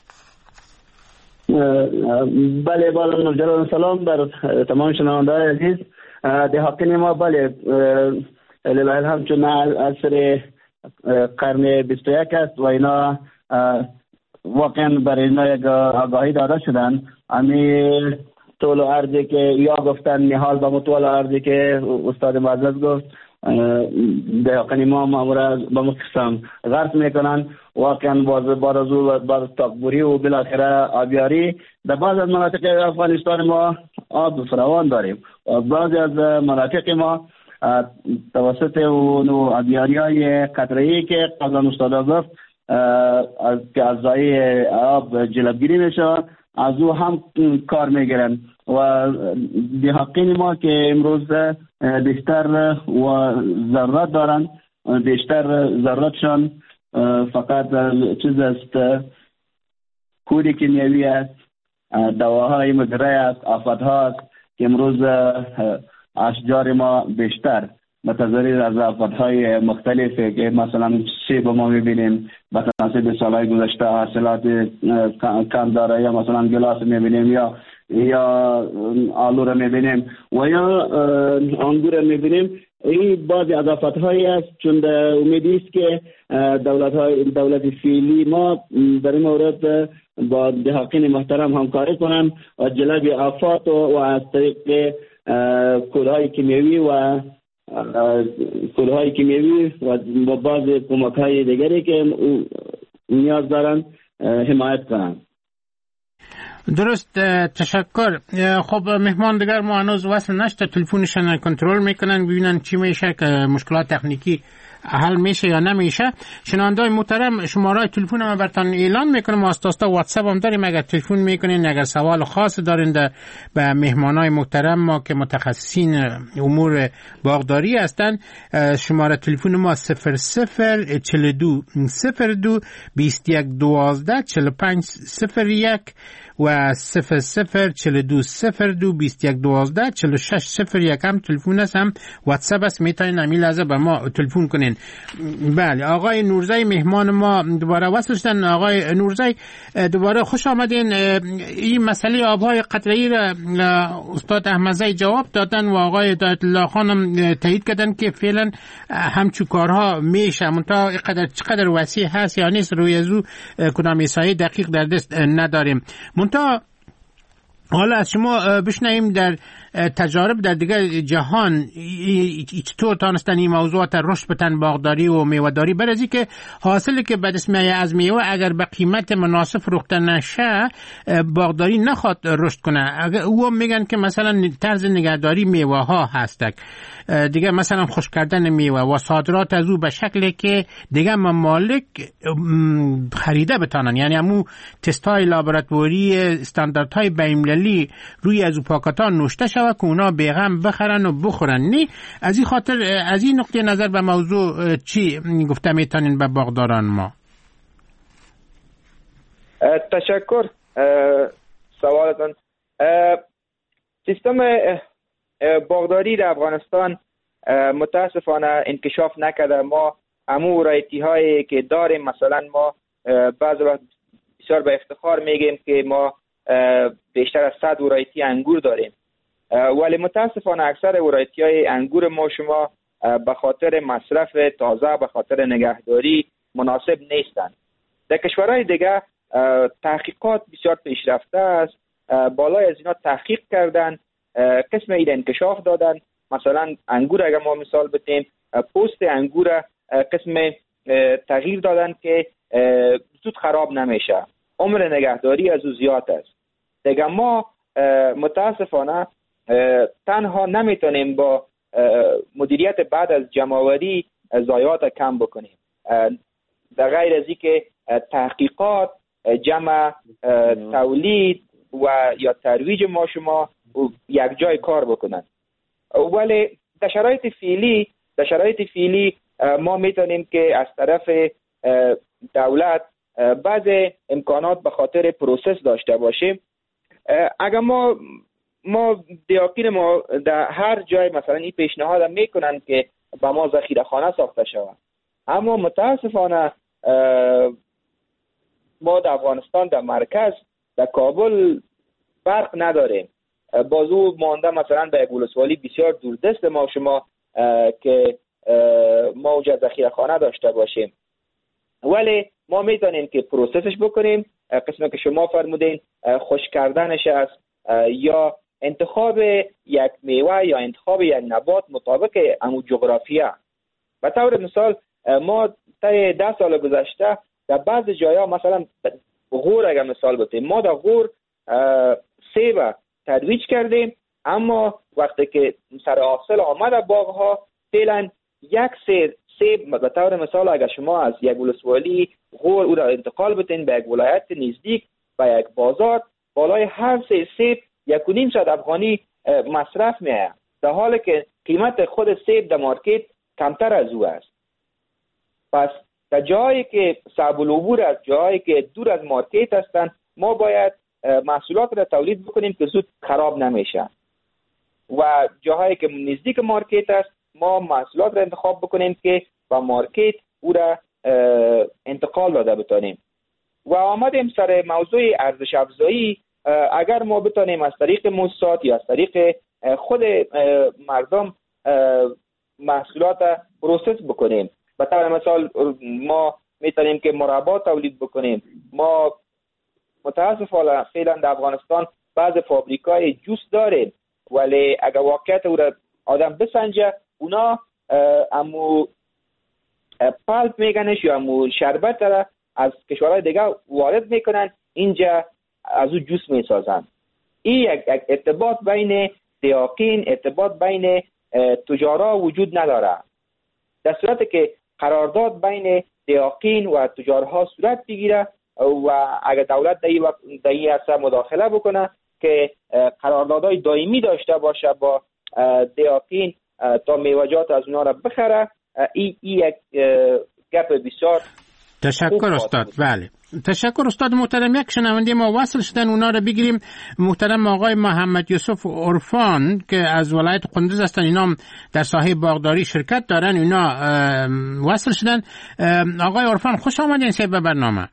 بله نورجلال، سلام بر تمام شنونده‌های عزیز. دهاتین ما بله لله الحمد چون اثر قرن 21 است و اینا واقعا برای اینا یک آگاهی داده شدن. امی طول و عرضی که یا گفتن نهال با مطول عرضی که استاد معزز گفت دهاتین ما مامورا با مقسم غرس میکنن. واقعا بعد از او بعد تاکبوری و بالاخره آبیاری در بعض از مناطق افغانستان ما آب فراوان داریم و بعضی از مناطق ما توسط اون آبیاری‌های قطره‌ای که قبلا استاد گفت که از ضایع آب جلبگیری میشه، از او هم کار میگیرن و دهقین ما که امروز بیشتر و ضرورت دارن، بیشتر ضرورتشان فقط چیز است، کود کیمیایی است، دواهای مضر است، آفت‌ها است که امروز اشجار ما بیشتر متضرر از آفت‌های مختلفی که مثلا سیب ما می‌بینیم مثلا سالهای گذشته حاصلات کم داره، یا مثلا گلاس می‌بینیم یا آلو را می‌بینیم و یا انگور می‌بینیم. این بعضی از آفت‌هایی است چون امیدی است که دولت فعلی ما در این مورد با دهقین محترم همکاری کنن و جلب آفات و از طریق کودهای کیمیایی و بعض کمک‌های دیگری که نیاز دارن حمایت کنن. درست، تشکر. خب مهمان دیگر ما هنوز وصل نشده، تلفنشان کنترل میکنن ببینن چی میشه که مشکلات تکنیکی حل میشه یا نمیشه. شنونده‌های محترم، شماره تلفن ما براتون اعلان میکنم، واسطه واتساپ هم داریم، اگر تلفن میکنین اگر سوال خاص دارین به مهمانای محترم ما که متخصصین امور باغداری هستن، شماره تلفن ما 0042 02 21 12 45 01 و 0042 02 21 12 46 01 هم تلفن است، هم واتساپ است، میتونین همین لحظه به ما تلفن کنین. بله، آقای نورزی مهمان ما دوباره وصل شدن. آقای نورزی دوباره خوش آمدین. این مسئله آبهای قطره‌ای را استاد احمدزی جواب دادن و آقای هدایت الله خان هم تایید کردن که فعلا همچون کارها میشه، منتها چقدر وسیع هست یا نیست روی ازو کدام احصایه دقیق در دست نداریم. منتها حالا از شما بشنویم در تجارب در دیگر جهان چطور تانستن این موضوعات رشد بتن باغداری و میوه‌داری، برای که حاصلی که به دست میاد از میوه اگر به قیمت مناسب فروخته نشه باغداری نخواد رشد کنه. او میگن که مثلا طرز نگهداری میوه ها هستک دیگه، مثلا خشک کردن میوه و صادرات از او به شکلی که دیگه ممالک خریده بتانن، یعنی همون تستای لابراتواری استانداردهای بین‌المللی روی از او پاکت‌ها نوشته شود که اونا بیغم بخرن و بخورن. نی از این خاطر از این نقطه نظر به موضوع چی گفته میتونین به باغداران ما؟ تشکر. سوالتون، سیستم باغداری در افغانستان متاسفانه انکشاف نکرده. ما همو ورایتی هایی که داریم، مثلا ما بعض وقت بسیار به افتخار میگیم که ما بیشتر از 100 ورایتی انگور داریم، ولی متاسفانه اکثر ورایتی های انگور ما شما به خاطر مصرف تازه، به خاطر نگهداری مناسب نیستند. در کشورهای دیگه تحقیقات بسیار پیشرفته است، بالای از اینا تحقیق کردن، قسم این انکشاف دادن. مثلا انگور اگر ما مثال بتیم، پوست انگور قسم تغییر دادن که زود خراب نمیشه، عمر نگهداری از او زیاد است. دیگه ما متاسفانه تنها نمیتونیم با مدیریت بعد از جمع‌آوری ضایعات کم بکنیم. در غیر از اینکه تحقیقات، جمع تولید و یا ترویج ما شما یک جای کار بکنن. ولی در شرایط فعلی ما میتونیم که از طرف دولت بعض امکانات به خاطر پروسس داشته باشیم. اگر ما دیاقین ما در هر جای مثلا این پیشنهاد میکنن که با ما ذخیره خانه ساخته شود، اما متاسفانه ما در افغانستان در مرکز در کابل فرق نداریم. بازو مانده مثلا به یک ولسوالی بسیار دوردست ما شما که ما اونجا ذخیره خانه داشته باشیم، ولی ما میتونیم که پروسسش بکنیم. قسمی که شما فرمودین خشک کردنش است یا انتخاب یک میوه یا انتخاب یک نبات مطابق امو جغرافیا. به طور مثال ما تا 10 سال گذشته در بعض جایا مثلا غور اگر مثال بزنیم، ما در غور سیب ترویج کردیم، اما وقتی که سر حاصل آمد باغ ها فعلا یک سیب به طور مثال اگر شما از یک ولسوالی غور او را انتقال بتین به یک ولایت نزدیک به یک بازار، بالای هر سیب 1.5 افغانی مصرف میآید، در حالی که قیمت خود سیب در مارکت کمتر از او است. پس در جایی که صعب العبور است، جایی که دور از مارکت هستند، ما باید محصولات را تولید بکنیم که زود خراب نمیشه و جاهایی که نزدیک مارکت است ما محصولات را انتخاب بکنیم که با مارکت او را انتقال داده بتانیم. و آمدیم سر موضوع ارزش افزایی. اگر ما بتانیم از طریق موسسات یا از طریق خود مردم محصولات پروسس بکنیم، به طور مثال ما میتونیم که مربا تولید بکنیم. ما متاسفانه فعلا در افغانستان بعض فابریکای جوس داریم، ولی اگر واقعیت او را آدم بسنجه، اونا امو پالپ میگنش یا امو شربت را از کشورهای دیگه وارد میکنن، اینجا از او جوس میسازن. این یک ارتباط بین دیاقین، ارتباط بین تجارا وجود نداره. در صورتی که قرارداد بین دیاقین و تجارها صورت بگیره و اگر دولت در این عرصه مداخله بکنه که قراردادهای دائمی داشته باشه با دیاقین تا میوجات از اونا را بخره، این یک گپ بسیار تشکر استاد. بله تشکر استاد محترم. یک شنونده ما وصل شدن، اونا رو بگیریم. محترم آقای محمد یوسف عرفان که از ولایت قندوز هستن، اینا در ساحه باغداری شرکت دارن، اینا وصل شدن. آقای عرفان خوش آمدین به برنامه.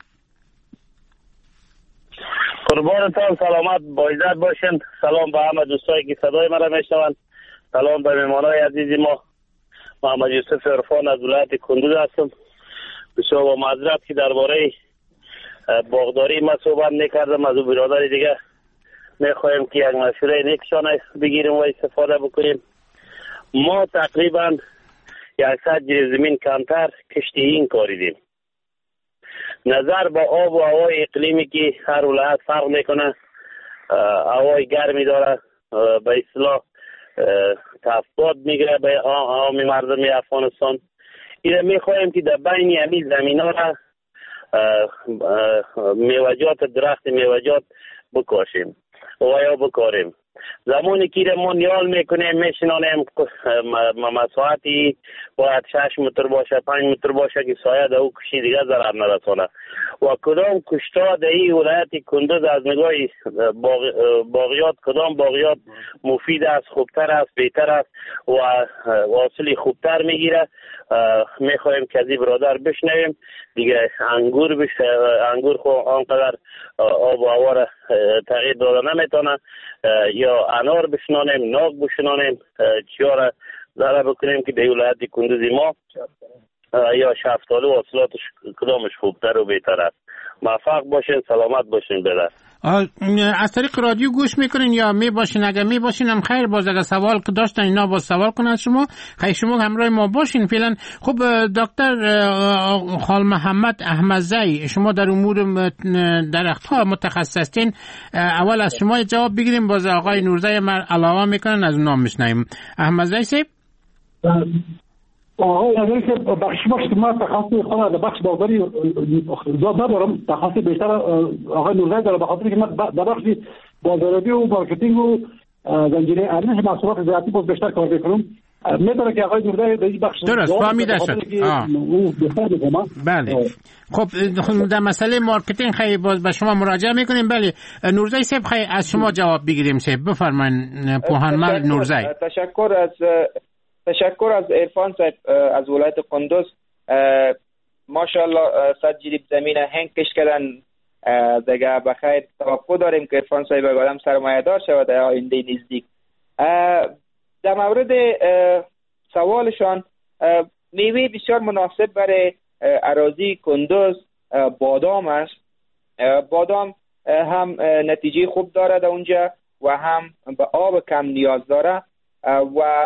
قربانتان، سلامت بایزد باشین. سلام به همه دوستایی که صدای مرا میشنوند. سلام به مهمانای عزیز ما. محمد یوسف عرفان از ولایت کندوز هستم. بسیار با معذرت که درباره باغداری ما صحبت نکردم. از برادر دیگه میخوایم که یک مشوره نیکشان بگیریم و استفاده بکنیم. ما تقریبا 100 جریب زمین کمتر کشتی این کاریدیم. نظر به آب و هوای اقلیمی که هر ولایت فرق میکنه، هوای گرمی داره، به اصطلاح تفاوت میگیره به عام مردم افغانستان. اینا میخوایم که در بین همین زمینا را میوجات درخت میوجات بکاشیم و یا بکاریم. زمانی که ما نیال میکنیم میشنانیم مساحتی باید 6 متر باشه، 5 متر باشه که سایه در او کشی دیگه ضرر نرسانه. و کدام کشتا در این ولایت کندوز از نگاه باغیات کدام باغیات مفید است، خوبتر است، بهتر است و حاصل خوبتر میگیره، میخوایم که از این برادر بشنویم. دیگه انگور خو آنقدر آب و هوا را تغییر داده نمیتونه، یا انار بشنانیم، ناک بشنانیم، چیا را ضرر بکنیم که در ولایت کندوزی ما یا شفتالو و حاصلاتش کدامش خوبتر و بهتر است. موفق باشین، سلامت باشین. بله از طریق رادیو گوش میکنین یا میباشین؟ اگر میباشین هم خیر، باز اگر سوال که داشتن اینا باز سوال کنن شما، خیر شما همراه ما باشین فعلا. خب دکتر خال محمد احمدزی، شما در امور درخت‌ها متخصص هستین، اول از شما جواب بگیریم، باز آقای نورزی علاوه میکنن از نام میشنیم. احمدزی صاحب. آقای نظری که بخش که ما تخصص خود در بخش باغداری زیاد ندارم، تخصص بیشتر آقای نورزی داره، بخاطر که من در بخش بازاریابی و مارکتینگ و زنجیره ارزش محصولات زراعتی باز بیشتر کار میکنم. میدونه که آقای نورزی در این بخش درست فهمیده شد. بله. خب در مسئله مارکتینگ خیلی باز به شما مراجعه میکنیم. بله نورزی صاحب، خیلی از شما جواب بگیریم صاحب، بفرمایید. پوهنمند نورزی. تشکر از عرفان صاحب از ولایت قندوز. ماشاءالله 100 جریب زمین هنگ کش کردن دیگه. بخیر توقع داریم که عرفان صاحب آدم سرمایه دار شود در آینده نزدیک. در مورد سوالشان، میوه بسیار مناسب برای اراضی کندوز بادام است. بادام هم نتیجه خوب داره در اونجا و هم به آب کم نیاز داره. و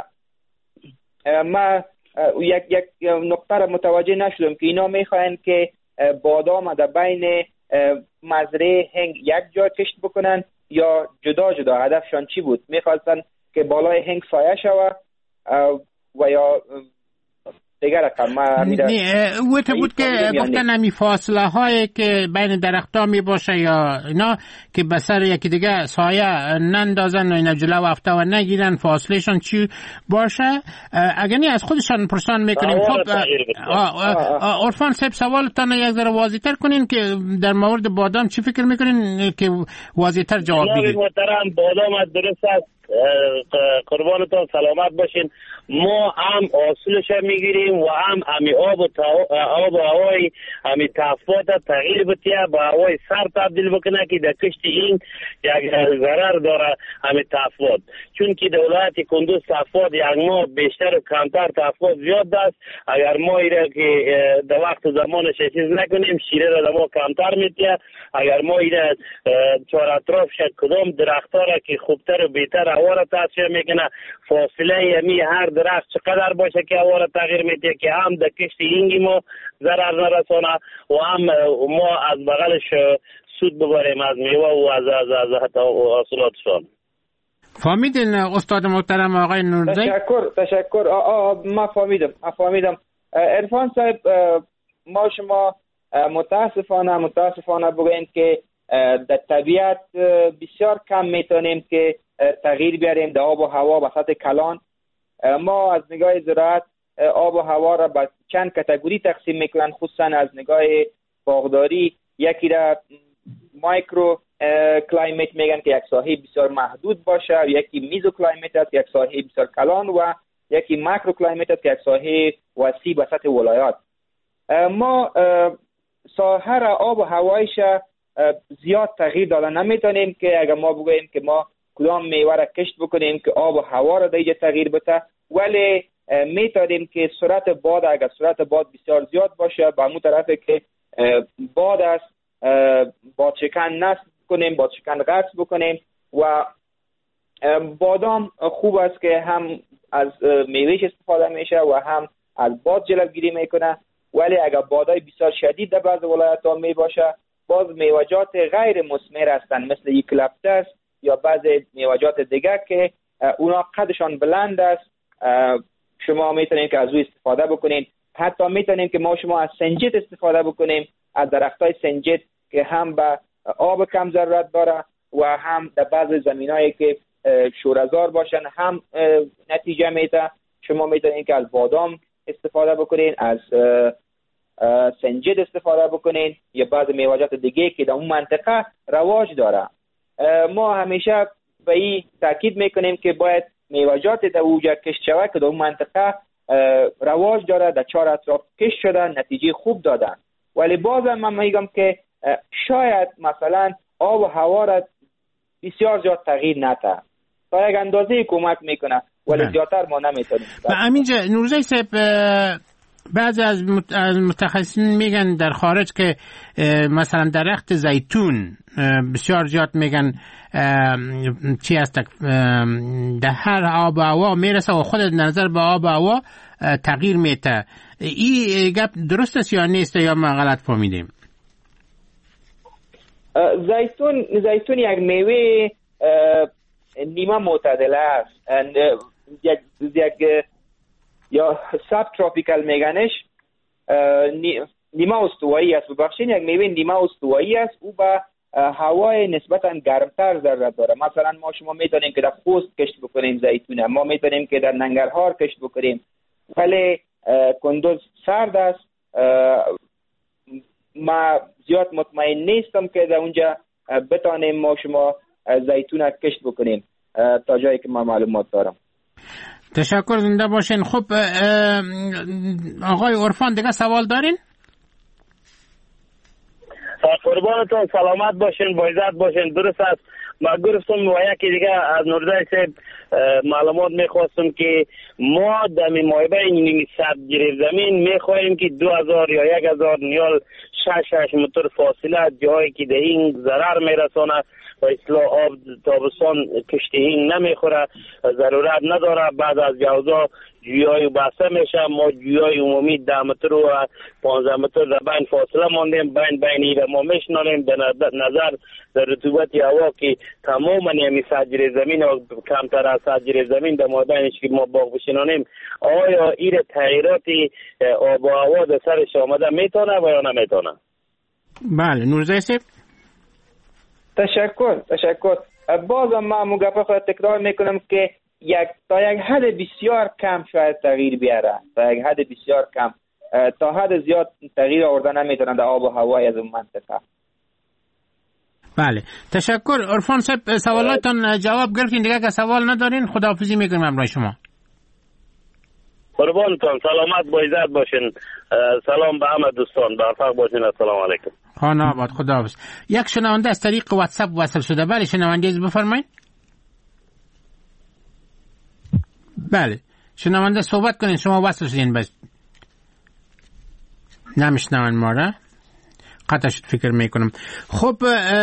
ما یک نقطه را متوجه نشدم که اینا میخواین که بادام در بین مزرعه هنگ یک جا کشت بکنن یا جدا جدا؟ هدفشان چی بود؟ میخواستن که بالای هنگ سایه شود و یا دیگر رقم؟ وقت بود که گفتن همی فاصله هایی که بین درخت ها می باشه یا اینا که به سر یکی دیگه سایه نندازن و اینا جلو هفته و نگیرن، فاصلهشان چی باشه؟ اگر نی از خودشان پرسان میکنیم. خب عرفان صاحب سوالتان یک ذره واضح تر کنین که در مورد بادام چی فکر میکنین که واضح تر جواب بگیرید. محترم، بادام درست است، قربانتون سلامت باشین. ما هم حاصلش میگیریم و هم همی آب و هوای همی تفاوت تغییر بتیه با هوای سر تبدیل بکنه که در کشت این یک ضرر داره همی تفاوت. چون که در ولایت کندوز تفاوت یک ماه بیشتر و کمتر تفاوت زیاد است. اگر ما ایره که در وقت زمانش چیز نکنیم شیره را در ما کمتر میتیه. اگر ما ایره چهار اطراف شد کدام درختها را که خوبتر و بهتر هوا را تاثیر میکنه، فاصله یمی هر درخت چقدر باشه که هوا را تغییر میده که هم در کشت اینگی ما ضرر نرسانه و هم ما از بغلش سود ببریم از میوه و از حتی حاصلاتشان. فهمیدین استاد محترم آقای نورزی؟ تشکر. ما فهمیدم. عرفان صاحب، ما شما متاسفانه بگوییم که در طبیعت بسیار کم میتونیم که تغییر بیاریم در آب و هوا به سطح کلان. ما از نگاه زراعت آب و هوا را به چند کاتگوری تقسیم میکنن، خصوصا از نگاه باغداری. یکی را مایکرو کلایمت میگن که یک ساحه بسیار محدود باشه، یکی میزو کلایمت است یک ساحه بسیار کلان و یکی ماکرو کلایمت است یک ساحه وسیع به سطح ولایات. ما ساحه را آب و هوایش زیاد تغییر دادن نمیتونیم که اگر ما بگوییم که ما کدام میوه را کشت بکنیم که آب و هوا را دیگه تغییر بده، ولی میتونیم که سرعت باد، اگر سرعت باد بسیار زیاد باشه به همون طرفه که باد است بادشکن نصب کنیم، بادشکن غرس بکنیم. و بادام خوب است که هم از میوهش استفاده میشه و هم از باد جلوگیری میکنه. ولی اگر بادای بسیار شدید در بعض ولایت‌ها می باشه، باز میوه‌جات غیر مثمر هستند مثل یوکالیپتوس یا بعضی میوه‌جات دیگر که اونا قدشان بلند است. شما میتونید که از او استفاده بکنین. حتی میتونیم که ما شما از سنجد استفاده بکنیم، از درختای سنجد که هم به آب کم ضرورت داره و هم در بعض زمینایی که شوره‌زار باشن هم نتیجه میده. شما میتونید که از بادام استفاده بکنین، از سنجد استفاده بکنین یا بعض میوه‌جات دیگه که در اون منطقه رواج داره. ما همیشه به این تاکید میکنیم که باید میوه‌جات در اوجا کشت شود که در اون منطقه رواج داره، در چهار اطراف کشت شدن، نتیجه خوب دادن. ولی بازم من میگم که شاید مثلا آب و هوا را بسیار زیاد تغییر نده، تا یک اندازه کمک میکنه ولی زیادتر ما نمیتونیم. و همینجا نورزی صاحب بعضی از متخصصین میگن در خارج که مثلا درخت زیتون بسیار زیاد میگن چی هست در هر آب و هوا میرسه و خود نظر به آب و هوا تغییر میده. این گپ درست است یا نیست یا ما غلط فهمیدیم؟ زیتون یک میوه نیمه معتدل است، یک یا ساب تروپیکال میگنش، نیمه استوایی است. ببخشید یک میوه نیمه استوایی است. او با هوای نسبتا گرمتر ضرورت داره. مثلا ما شما میتونیم که در خوست کشت بکنیم زیتون، ما میتونیم که در ننگرهار کشت بکنیم، ولی کندوز سرد است. ما زیاد مطمئن نیستم که در اونجا بتانیم ما شما زیتون کشت بکنیم تا جایی که ما معلومات دارم. تشکر، زنده باشین. خب آقای عرفان دیگه سوال دارین؟ قربانتون، سلامت باشین، با عزت باشین. درست است. ما گفتم و یکی دیگه از نوردای صاحب معلومات میخواستم که ما در مایبه نیمی صد گریب زمین میخواهیم که 2000 یا 1000 نیال 6 متر فاصله جایی که در این ضرر میرسانه و اصلاح آب تابستان کشتی این نمیخوره، ضرورت نداره. بعد از جوزا جویای بسته میشه. ما جویای عمومی 10 متر و 15 متر در بین فاصله ماندیم. بین ایره ما میشنانیم به نظر در رطوبت هوا که تمام نیمی سجره زمین و کمتر از سجره زمین در مابینش که ما باغ بشنانیم، آیا این تغییرات آب و هوا در سرش آمده میتونه و یا نمیتونه؟ بله، نورزای صاحب. تشکر. بازم ما مگپ خود تکرار میکنم که تا یک حد بسیار کم شاید تغییر بیاره، تا یک حد بسیار کم، تا حد زیاد تغییر آورده نمیتونه در آب و هوای از اون منطقه. بله، تشکر. عرفان صاحب سوالاتون جواب گرفتین، دیگه که سوال ندارین خداحافظی میکنم امروز شما. قربانتون، سلامت با عزت باشین. سلام به همه دوستان، موفق باشین. السلام علیکم. خانه آباد، خداحافظ. یک شنونده از طریق واتساپ وصل شده. بله شنونده بفرمایید. بله شنونده صحبت کنین، شما وصل شدین بس نمیشنون ما را، قطع شد فکر میکنم. خب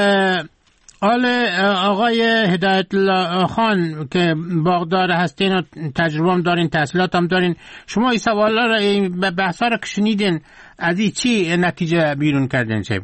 آقای هدایت الله خان که باغدار هستین و تجربه هم دارین، تحصیلات هم دارین، شما این سوالا را بحثا را که شنیدین از این چی نتیجه بیرون کردین؟ چه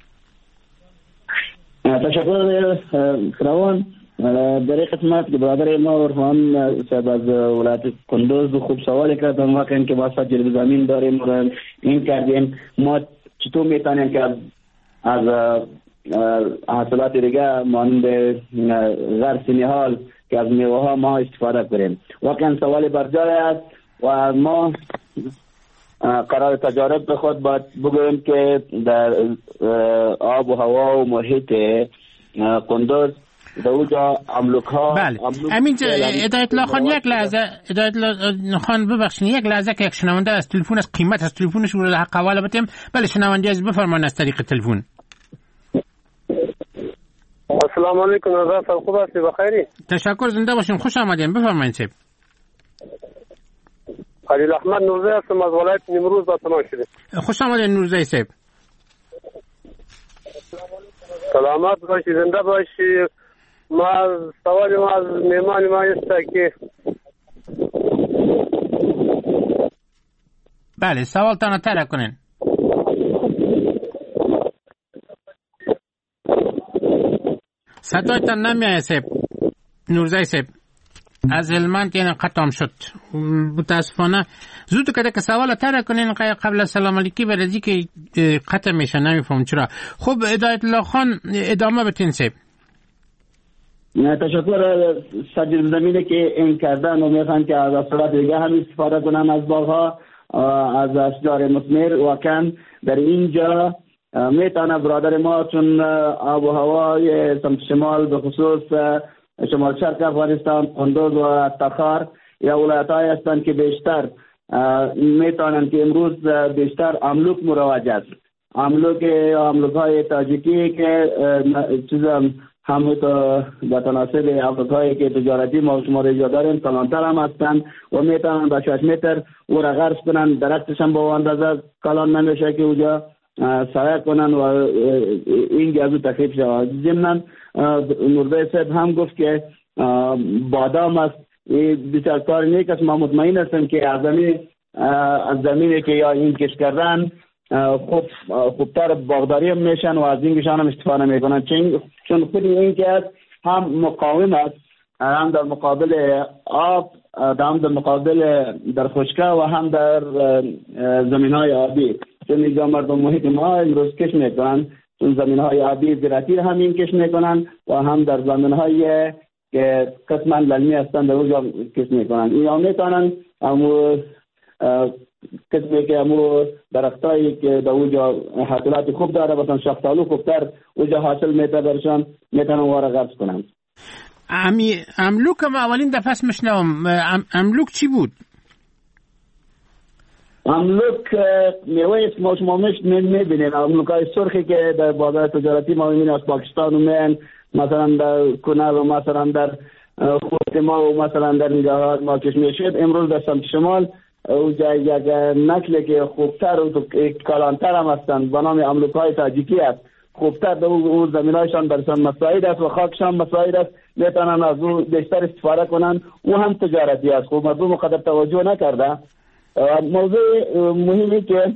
تشکر فراوان. برای خدمت که برادر ما عرفان صاحب از ولایت کندوز خوب سوال کرد. ما که واسه جلب زمین داریم و این کردیم، ما چطور میتونیم که از حاصلات دیگه مانند غرس نهال که از میوه ها ما استفاده کنیم؟ واقعا سوال برجای است و ما قرار تجارب به خود باید بگویم که در آب و هوا و محیط کندوز در اونجا املوک ها. بله همین هدایت الله خان یک لحظه، هدایت الله خان ببخشید یک لحظه که یک شنونده از تلفن از قیمت از تلفنش رو حق حواله بدیم. بله شنونده از بفرمایید از طریق تلفن. السلام علیکم. نظر خوب هستی؟ بخیری؟ تشکر، زنده باشین، خوش آمدین. بفرمایید صاحب. خلیل احمد نورزی هستم از ولایت نیمروز با تمام شده. خوش آمدین نورزی صاحب. سلامت باشی، زنده باشی. سوال ما از مهمان ما است که بله سوال تان طرح کنین. صدایتان نمیاد صاحب. نورزی صاحب از هلمند یعنی قطعم شد متاسفانه. زود که سوال طرح کنین قبل سلام علیکی برزی که قطع میشه، نمیفهم چرا. خب هدایت الله خان ادامه بتین صاحب. تشکر. سجل زمینه که این کردن و میخوان که از اصلاحات دیگه هم استفاده کنن از باغها، از اشجار مثمر. واقعا در اینجا میتونه برادر ما چون آب و هوای سمت شمال به خصوص شمال شرق افغانستان کندوز و تخار یا ولایت‌های هستند که بیشتر میتونن که امروز بیشتر املوک مروج است. املوک های تاجیکی که همونطور به تناسب افرادهایی که تجارتی ما شما را ایجاد داریم کلانتر هم هستند و میتونن به 6 متر او را غرس کنن، درختشان با اندازه کلان نمیشه که اونجا سایه کنن و این گازو تخریب شود. ضمن نورزی صاحب هم گفت که بادام است، بسیار کار نیک است. ما مطمئن هستم که از زمینی که یا این کش کردن خوبتر باغداری هم میشن و از این گشان هم استفاده میکنن، چون خود این که هم مقاوم است، هم در مقابل آب، هم در مقابل در خشکه و هم در زمین های آبی. چون اینجا مردم محیط ما امروز کش میکنن، چون زمین های آبی زراعتی هم این کش میکنن و هم در زمین های که قسما للمی هستن در اونجا کش میکنن. این هم میتونن کسبی که همو درختایی که در اونجا حاصلات خوب داره مثلا شفتالو خوبتر اونجا حاصل میته برشان میتونن وارا غرس کنن. املوک هم اولین دفعه میشنوم. املوک چی بود؟ املوک میوه است ما شما میبینید. املوکای سرخی که در بازار تجارتی ما میبینیم از پاکستان اومدن، مثلا در کنر و مثلا در خود ما و مثلا در نگاهات ما کش میشد. امروز در سمت شمال اونجا یک نسل که خوبتر و کلانتر هم هستند به نام املوکای تاجیکی است. خوبتر در اون زمینایشان برشان مساعد است و خاکشان مساعد است، میتونن از اون بیشتر استفاده کنن. او هم تجارتی است. خب مردم قدر توجه نکرده. موضوع مهمی که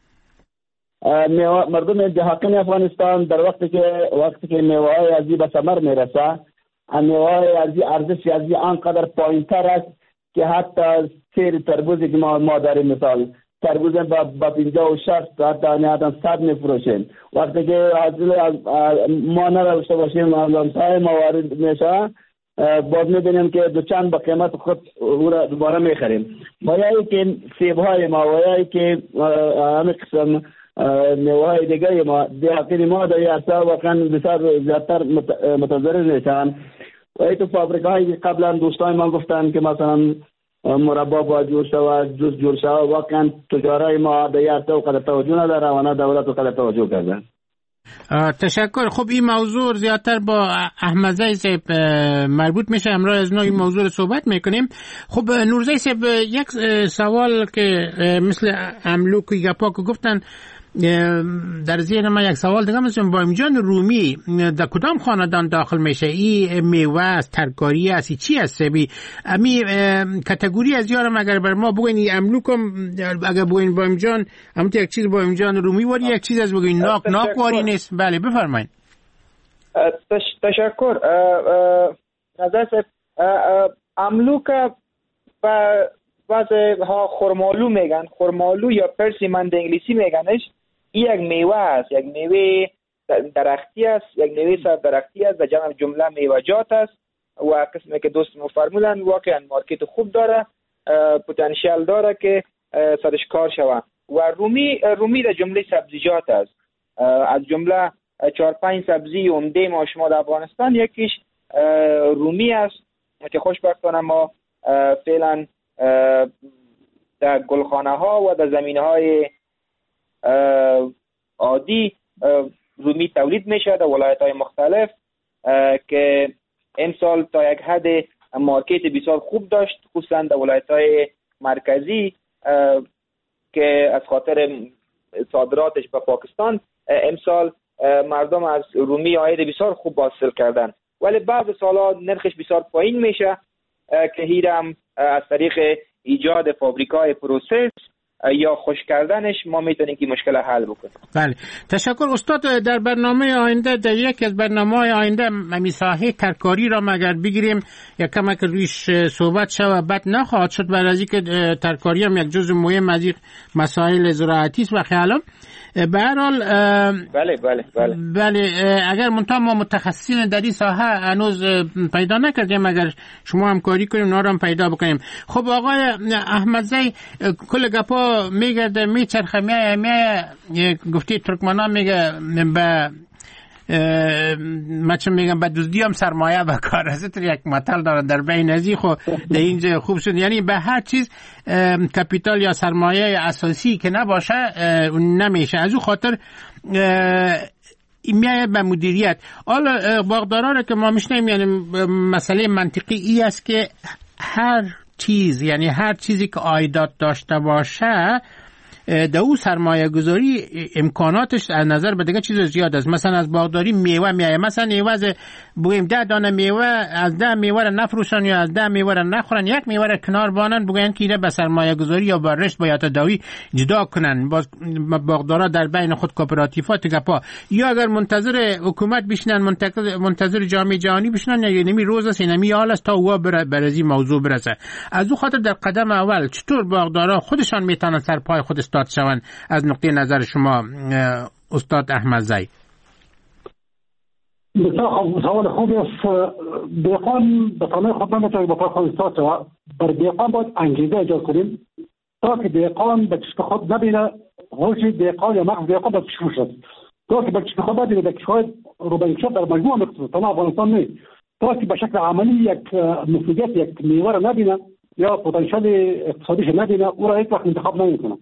مردم حاکم افغانستان در وقتی که میوه های ازی به ثمر میرسه، میوه های ازی ارزش ازی آنقدر پایینتر است که حتی سیر تربوزی که ما داریم، مثال تربوز با 50 و 60 حتی نهایتا 100 میفروشیم. وقتی که ما نداشته باشیم همسایه ما وارد میشه، باز میبینیم که دوچند با قیمت خود او را دوباره میخریم. باید که سیبهای ما باید که همه قسم میوه های دیگه ما دیگه ما در یه واقعا بسیار زیادتر متضرر میشن. و ایتو فابریکه هایی قبلا دوستان من گفتن که مثلا مربا با جور شود، جوز جور شود، واقعا تجارای ما در یه و قدر توجه نداره و نه دولت و قدر توجه کردن. تشکر. خب این موضوع زیادتر با احمدزی صاحب مربوط میشه، امروز از این موضوع رو صحبت میکنیم. خب نورزی صاحب، یک سوال که مثل املوک و گپا که گفتن در ذهن من یک سوال دیگه مثل بایمجان رومی در کدام خاندان داخل میشه؟ این میوه است، ترکاری است، چی است؟ امی کاتگوری از یارم اگر بر ما بگوین این املوکم اگر بگوین بایمجان همون یک چیز بایمجان رومی واری، یک چیز از بگوین ناک واری نیست. بله بفرمایید. تشکر. نظر صاحب، املوک بعضی ها خرمالو میگن، خرمالو یا پرسیمند انگلیسی میگنش. این یک میوه است، یک میوه درختی است، یک میوه سر درختی است و جمله میوه‌جات است و قسمی که دوست فرمودن واقعا مارکت خوب داره، پتانسیل داره که سرش کار شود. و رومی در جمله سبزیجات است. از جمله 4-5 سبزی عمده ما شما در افغانستان یکیش رومی است که خوشبختانه ما فعلا در گلخانه ها و در زمینه های عادی رومی تولید میشه در ولایت های مختلف که امسال تا یک حد مارکت بسیار خوب داشت، خصوصا در ولایت های مرکزی که از خاطر صادراتش به پاکستان امسال مردم از رومی عاید بسیار خوب حاصل کردن. ولی بعض سالها نرخش بسیار پایین میشه که هیرم از طریق ایجاد فابریکای پروسس یا خشک کردنش ما میتونیم که مشکل حل بکنیم. بله تشکر استاد. در برنامه آینده، در یکی از برنامه‌های آینده مساحه ترکاری را مگر بگیریم یک کمک رویش صحبت شود، بد نخواهد شد برای از اینکه ترکاری هم یک جزء مهم از مسائل زراعتی است و خیالم به هر حال بله اگر ما متخصصین در این ساحه هنوز پیدا نکردیم، اگر شما همکاری کنیم اونا رو هم پیدا بکنیم. خب آقای احمدزی، کل گپا میگرده میچرخه میایه گفتی ترکمنان میگه به من چون میگم به دزدی هم سرمایه به کار است، یک متل داره در بین ازی خو در اینجا خوب شد، یعنی به هر چیز کپیتال یا سرمایه اساسی که نباشه اون نمیشه. از اون خاطر میاد به مدیریت. حالا باغدارا رو که ما میشنیم، یعنی مسئله منطقی ای است که هر چیز، یعنی هر چیزی که عایدات داشته باشه در او سرمایه گذاری امکاناتش از نظر به دیگه چیز زیاد است. مثلا از باغداری میوه میایه، مثلا عوض بگیم 10 دانه میوه از 10 میوه را نفروشن یا از 10 میوه را نخورن، یک میوه را کنار بانن بگن که اینه به سرمایه گذاری یا به رشد باید تداوی جدا کنن. باز باغدارا در بین خود کوآپراتیفات گپا، یا اگر منتظر حکومت بشنن، منتظر جامعه جهانی بشنن، یا نمی روز است نمی حال است تا هوا برزی موضوع برسه. از او خاطر در قدم اول چطور باغدارا خودشان میتونن سر پای خود استاد شون از نقطه نظر شما استاد احمدزی؟ بسیار سوال خوبی است. دهقان به تنهایی خود نمیتونه با پای خود استاد شود. بر دهقان باید انگیزه ایجاد کنیم تا که دهقان به چشم خود نبینه هوش دهقان یا مغز دهقان به چشم شد، تا که به چشم خود نبینه به کشورهای روبنی شد در مجموع اقتصاد تمام افغانستان نیست، تا که به شکل عملی یک مفیدیت یک میوه را نبینه یا پتانسیل اقتصادیش نبینه، او را هیچ وقت انتخاب نمیکنه.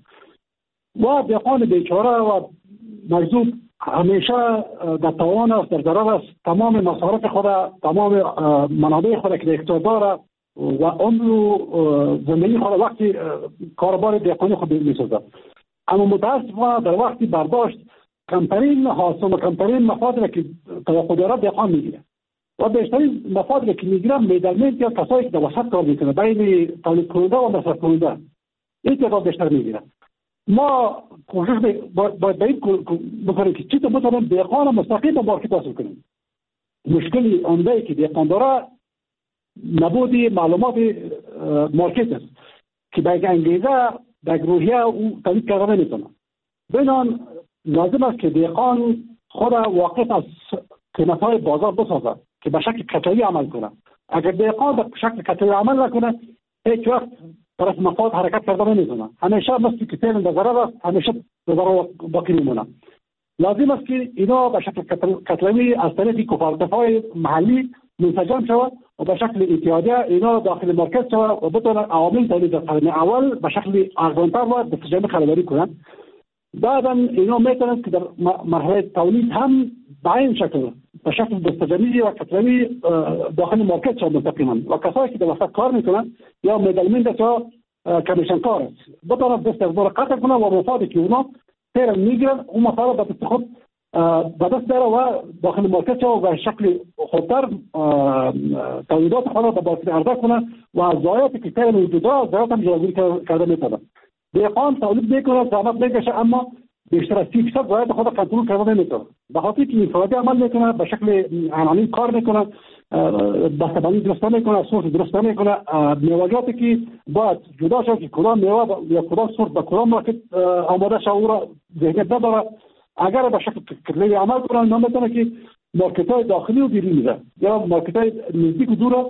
و دهقان بیچاره و مجذوب همیشه در تاوان است، در ضرر است. تمام مصارف خود، تمام منابع خود که در اختیار داره و عمر و زندگی خود وقتی کاربار دهقانی خود میسازه. اما متاسفانه در وقتی برداشت کمترین حاصل و کمترین مفادی که توقع داره دهقان میگیره و بیشترین مفادی که میگیره میدلمنت یا کسایی که در وسط کار میکنه بین تولید کننده و مصرف کننده، این تعداد بیشتر میگیره. ما کوشش باید بکنیم که چطور بتونیم دهقان مستقیم به مارکت حاصل کنیم. مشکلی عمده که دهقان داره نبود معلومات مارکت است که به یک انگیزه به روحیه او تولید کردن نمیتونه. بنابراین لازم است که دهقان خود واقف از قیمت‌های بازار بسازد که به شکل قطعی عمل کنه. اگر دهقان به شکل قطعی عمل نکنه هیچ وقت طرف مفاد حرکت کردن نمیتونه. همیشه مثل که تیل در ضرر است، همیشه در ضرر باقی میمونه. لازم است که اینا به شکل کتلوی از طریق کوپراتیف‌های محلی منسجم شود و به شکل اتحادیه اینا داخل مارکت شود و بتونن عوامل تولید در قدم اول به شکل ارزان‌تر و دستجمعی خریداری کنند. بعدا اینا میتونن که در مرحله تولید هم به این شکل به شکل دستجمعی و کتلوی داخل مارکت شود مستقیما و کسایی که در وسط کار میکنن یا میدلمند تا کمیشن کار است بتونن دست از بار قطع کنن و مفادی که اونا تیرن میگیرن اون مفاد به دست خود به دست داره و داخل مارکت شود و به شکل خودتر تولیدات خود را به مارکت عرضه کنن و از ضایعاتی که تیرن وجوده ضایعات هم جلوگیری کرده میتونن. دهقان تولید میکنه، زحمت میکشه، اما بیشتر از 30% ضایعات خود کنترل کردن نمیتونه. به خاطر که انفرادی عمل میکنه، به شکل عناوین کار میکنه، بسته‌بندی درست نمیکنه، سورت درست نمیکنه، میوه‌جاتی که باید جدا شد که کدام میوه یا کدام سورت به کدام مارکت آماده شد او را ذهنیت نداره. اگر به شکل کلی عمل کنه نمیتونه که مارکت‌های داخلی و بیرونی ده یا مارکت‌های نزدیک و دور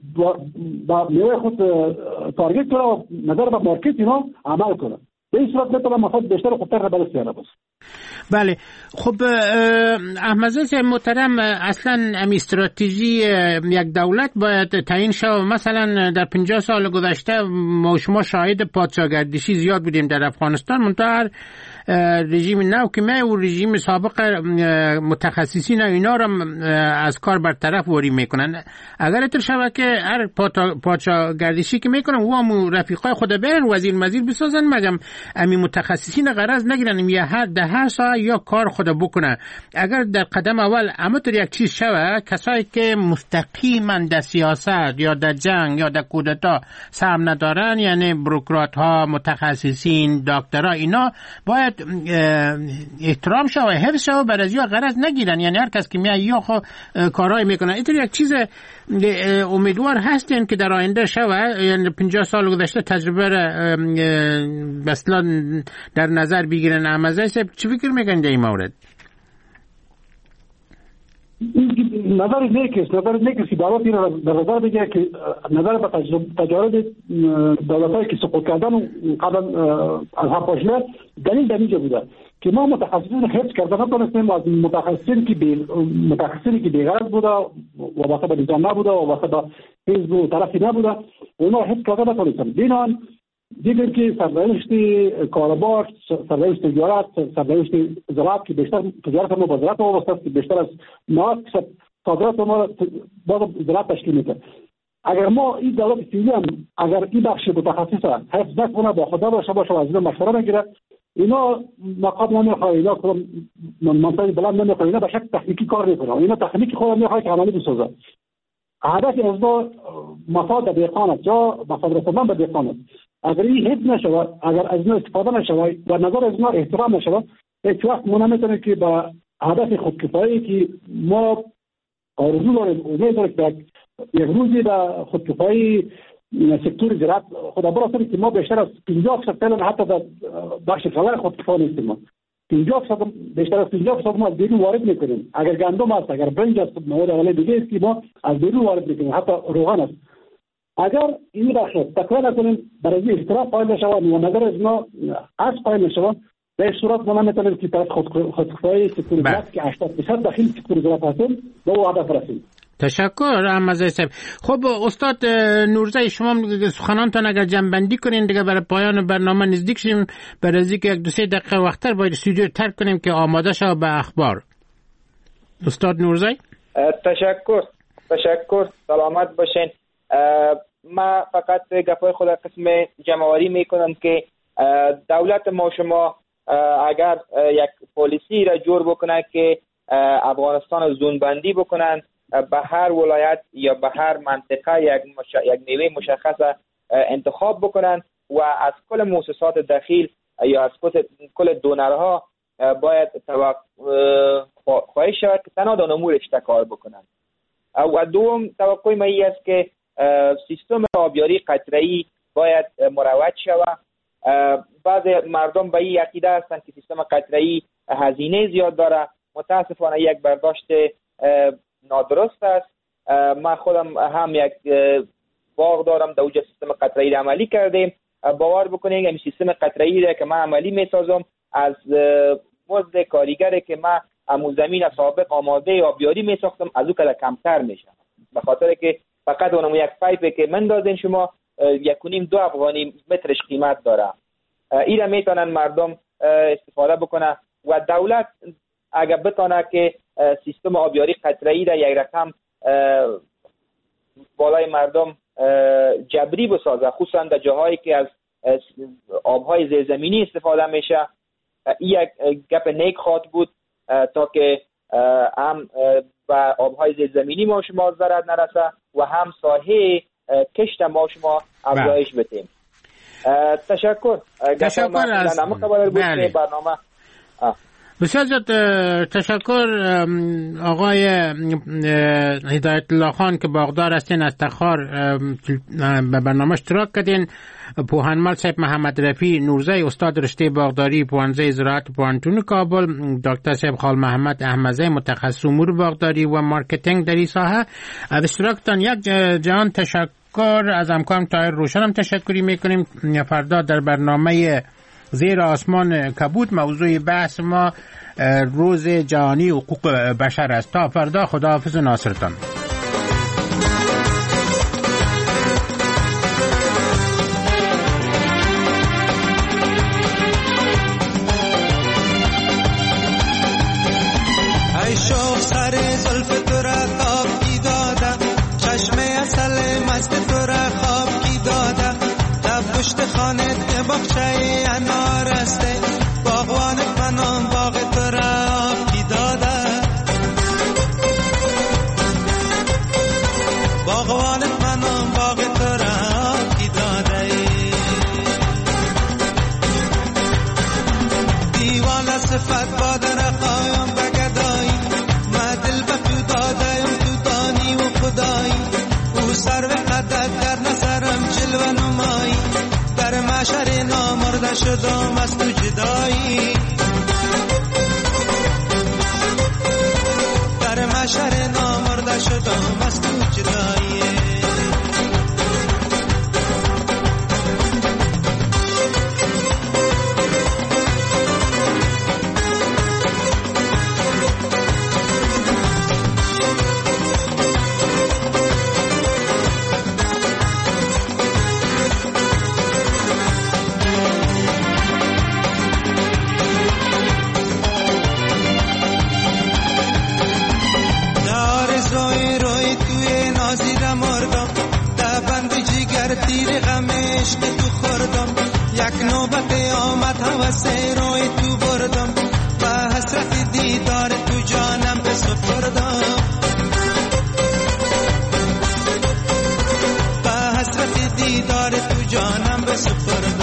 با میوه خود تارگت کنه و نظر به مارکت اینا عمل کنه. به این صورت میتونه مفاد بیشتر خودتر را برسه بیاره باشه. بله. خب احمدزی محترم، اصلا امی استراتژی یک دولت باید تعیین شود. مثلا در 50 سال گذشته ما شما شاهد پادشاهگردشی زیاد بودیم در افغانستان، منتها رژیم نو که و رژیم سابق متخصصین اینا را از کار برطرف وری میکنن. اگر اتر شود که هر پادشاهگردشی که میکنن و هم رفیقای خود برن وزیر بسازن، مگم امی متخصصین غرض نگیرن یا هر ساعت یا کار خود بکنه. اگر در قدم اول امتر یک چیز شود، کسایی که مستقیما در سیاست یا در جنگ یا در کودتا سهم ندارن، یعنی بروکرات ها، متخصصین، دکترها، اینا باید احترام شود، حفظ شود، بر از یا غرض نگیرن. یعنی هر کس که میاد یا کارهای میکنه. اینطور یک چیز امیدوار هستین که در آینده شود، یعنی 50 سال گذشته تجربه را مثلا در نظر بگیرن. احمدزی چی فکر میکنین در این مورد؟ نظر نیکست که دولت این را در نظر بگیره که نظر به تجارب دولت‌هایی که سقوط کردن و قبل از هم پاشنه دلیل در اینجا بوده که ما متخصصین حفظ کردن نتونستیم از متخصصینی که بی‌غرض بوده وابسته به نظام نبوده وابسته به حزب و طرفی نبوده اونا حفظ کردن نتونستیم. بنابراین دیدیم که سرنوشت کاروبار، سرنوشت تجارت، سرنوشت زراعت که بیشتر تجارت ما با زراعت وابسته است که بیشتر از 90% صادرات ما باز زراعت تشکیل میده. اگر ما این دولت سیاسی هم اگر این بخش متخصص حفظ نکنه با خدا باشه و از اینا مشوره بگیره، اینا مقام نمیخواه، اینا منطقه بلند نمیخواه، اینا به شکل تکنیکی کار میکنه، اینا تکنیکی خود میخواه که عملی بسازه. هدف از ما مفاد دهقان است یا مفاد رساندن به دهقان است. اگر این حفظ نشود، اگر از اینا استفاده نشود و نظر از اینا احترام نشود، هیچ وقت ما نمیتونیم که به هدف خودکفایی که ما آرزو داریم، امید داریم که یک روزی به خودکفایی سکتور زراعت خدا برسونیم که ما بیشتر از 50% فعلا حتی در بخش غله خودکفایی نیستیم. 50% بیشتر از 50% ما از بیرون وارد میکنیم. اگر گندم است، اگر برنج است، مواد اولیه دیگه است که ما از بیرون وارد میکنیم، حتی روغن است. اگر این بخش تکرار نکنیم، برای احترام قائل نشوند و نظر از ما از قائل نشوند، به این صورت ما نمیتونیم که طرف خودکفایی سکتور زراعت که 80% داخل سکتور زراعت هستیم به او هدف رسیم. تشکر احمد صاحب. خب استاد نورزی، شما سخنانتان اگر جمع‌بندی کنین دیگه برای پایان برنامه نزدیک شیم، برای از اینکه 1-2 دقیقه وقت‌تر باید استودیو ترک کنیم که آماده شود به اخبار. استاد نورزی. تشکر سلامت باشین. ما فقط گپای خود قسم جمع‌آوری میکنم که دولت ما شما اگر یک پالیسی را جور بکنه که افغانستان زون بندی بکنن، به هر ولایت یا به هر منطقه یک نیروی مشخص انتخاب بکنن و از کل مؤسسات داخل یا از کل دونرها باید خواهش شود که تنها در امور کار بکنن. و دوم توقع ما این است که سیستم آبیاری قطره‌ای باید مروج شود. بعض مردم به این عقیده هستند که سیستم قطره‌ای هزینه زیاد داره. متاسفانه یک برداشت نادرست است. من خودم هم یک باغ دارم، در اونجا سیستم قطره‌ای را عملی کردیم. باور بکنید این سیستم قطره‌ای را که من عملی میسازم از مزد کارگری که من امو زمین سابق آماده آبیاری میساختم از او کلا کمتر میشه، به خاطر که فقط اونم یک پایپی که من دادین شما 1.5-2 افغانی مترش قیمت داره. اینا میتونن مردم استفاده بکنه و دولت اگر بتونه که سیستم آبیاری قطره‌ای را یک رقم بالای مردم جبری بسازه، خصوصا در جاهایی که از آبهای زیرزمینی استفاده میشه، این یک گپ نیک خواهد بود تا که هم به آبهای زیرزمینی ما شما ضرر نرسه و هم ساحه کشت ما شما افزایش بدیم. تشکر از برنامه. بسیار زیاد تشکر آقای هدایت الله خان که باغدار هستین از تخار به برنامه اشتراک کردین. پوهنمل صاحب محمد رفیع نورزی استاد رشته باغداری پوهنځی زراعت پوهنتون کابل، دکتر صاحب خال محمد احمدزی متخصص امور باغداری و مارکتینگ در این ساحه. از اشتراکتان یک جهان تشکر. از همکارم طاهر روشن هم تشکری میکنیم. فردا در برنامه زیر آسمان کبود موضوع بحث ما روز جهانی حقوق بشر است. تا فردا، خداحافظ ناصرتان. ای شوق سر زلف تو را خواب کی دادم، چشم اصل مست تو را خواب کی دادم، در پشت خانه باغچه انار استه، باغوان منم باغ تو را آب کی دادم، باغوان منم باغ تو را آب کی داده، دیوان صفت بادر خواهم بگدایی، من دل به تو دادم تو دانی و خدایی، او سر و قدر در نظرم جلوه نمایی، در محشر نامرده شدم از تو جدایی، در محشر نامرده شدم از تو جدایی. عشق تو خوردم، یک نوبت آمد هوس روی تو بردم، و حسرت دیدار تو جانم بسپردم، و حسرت دیدار تو جانم بسپردم.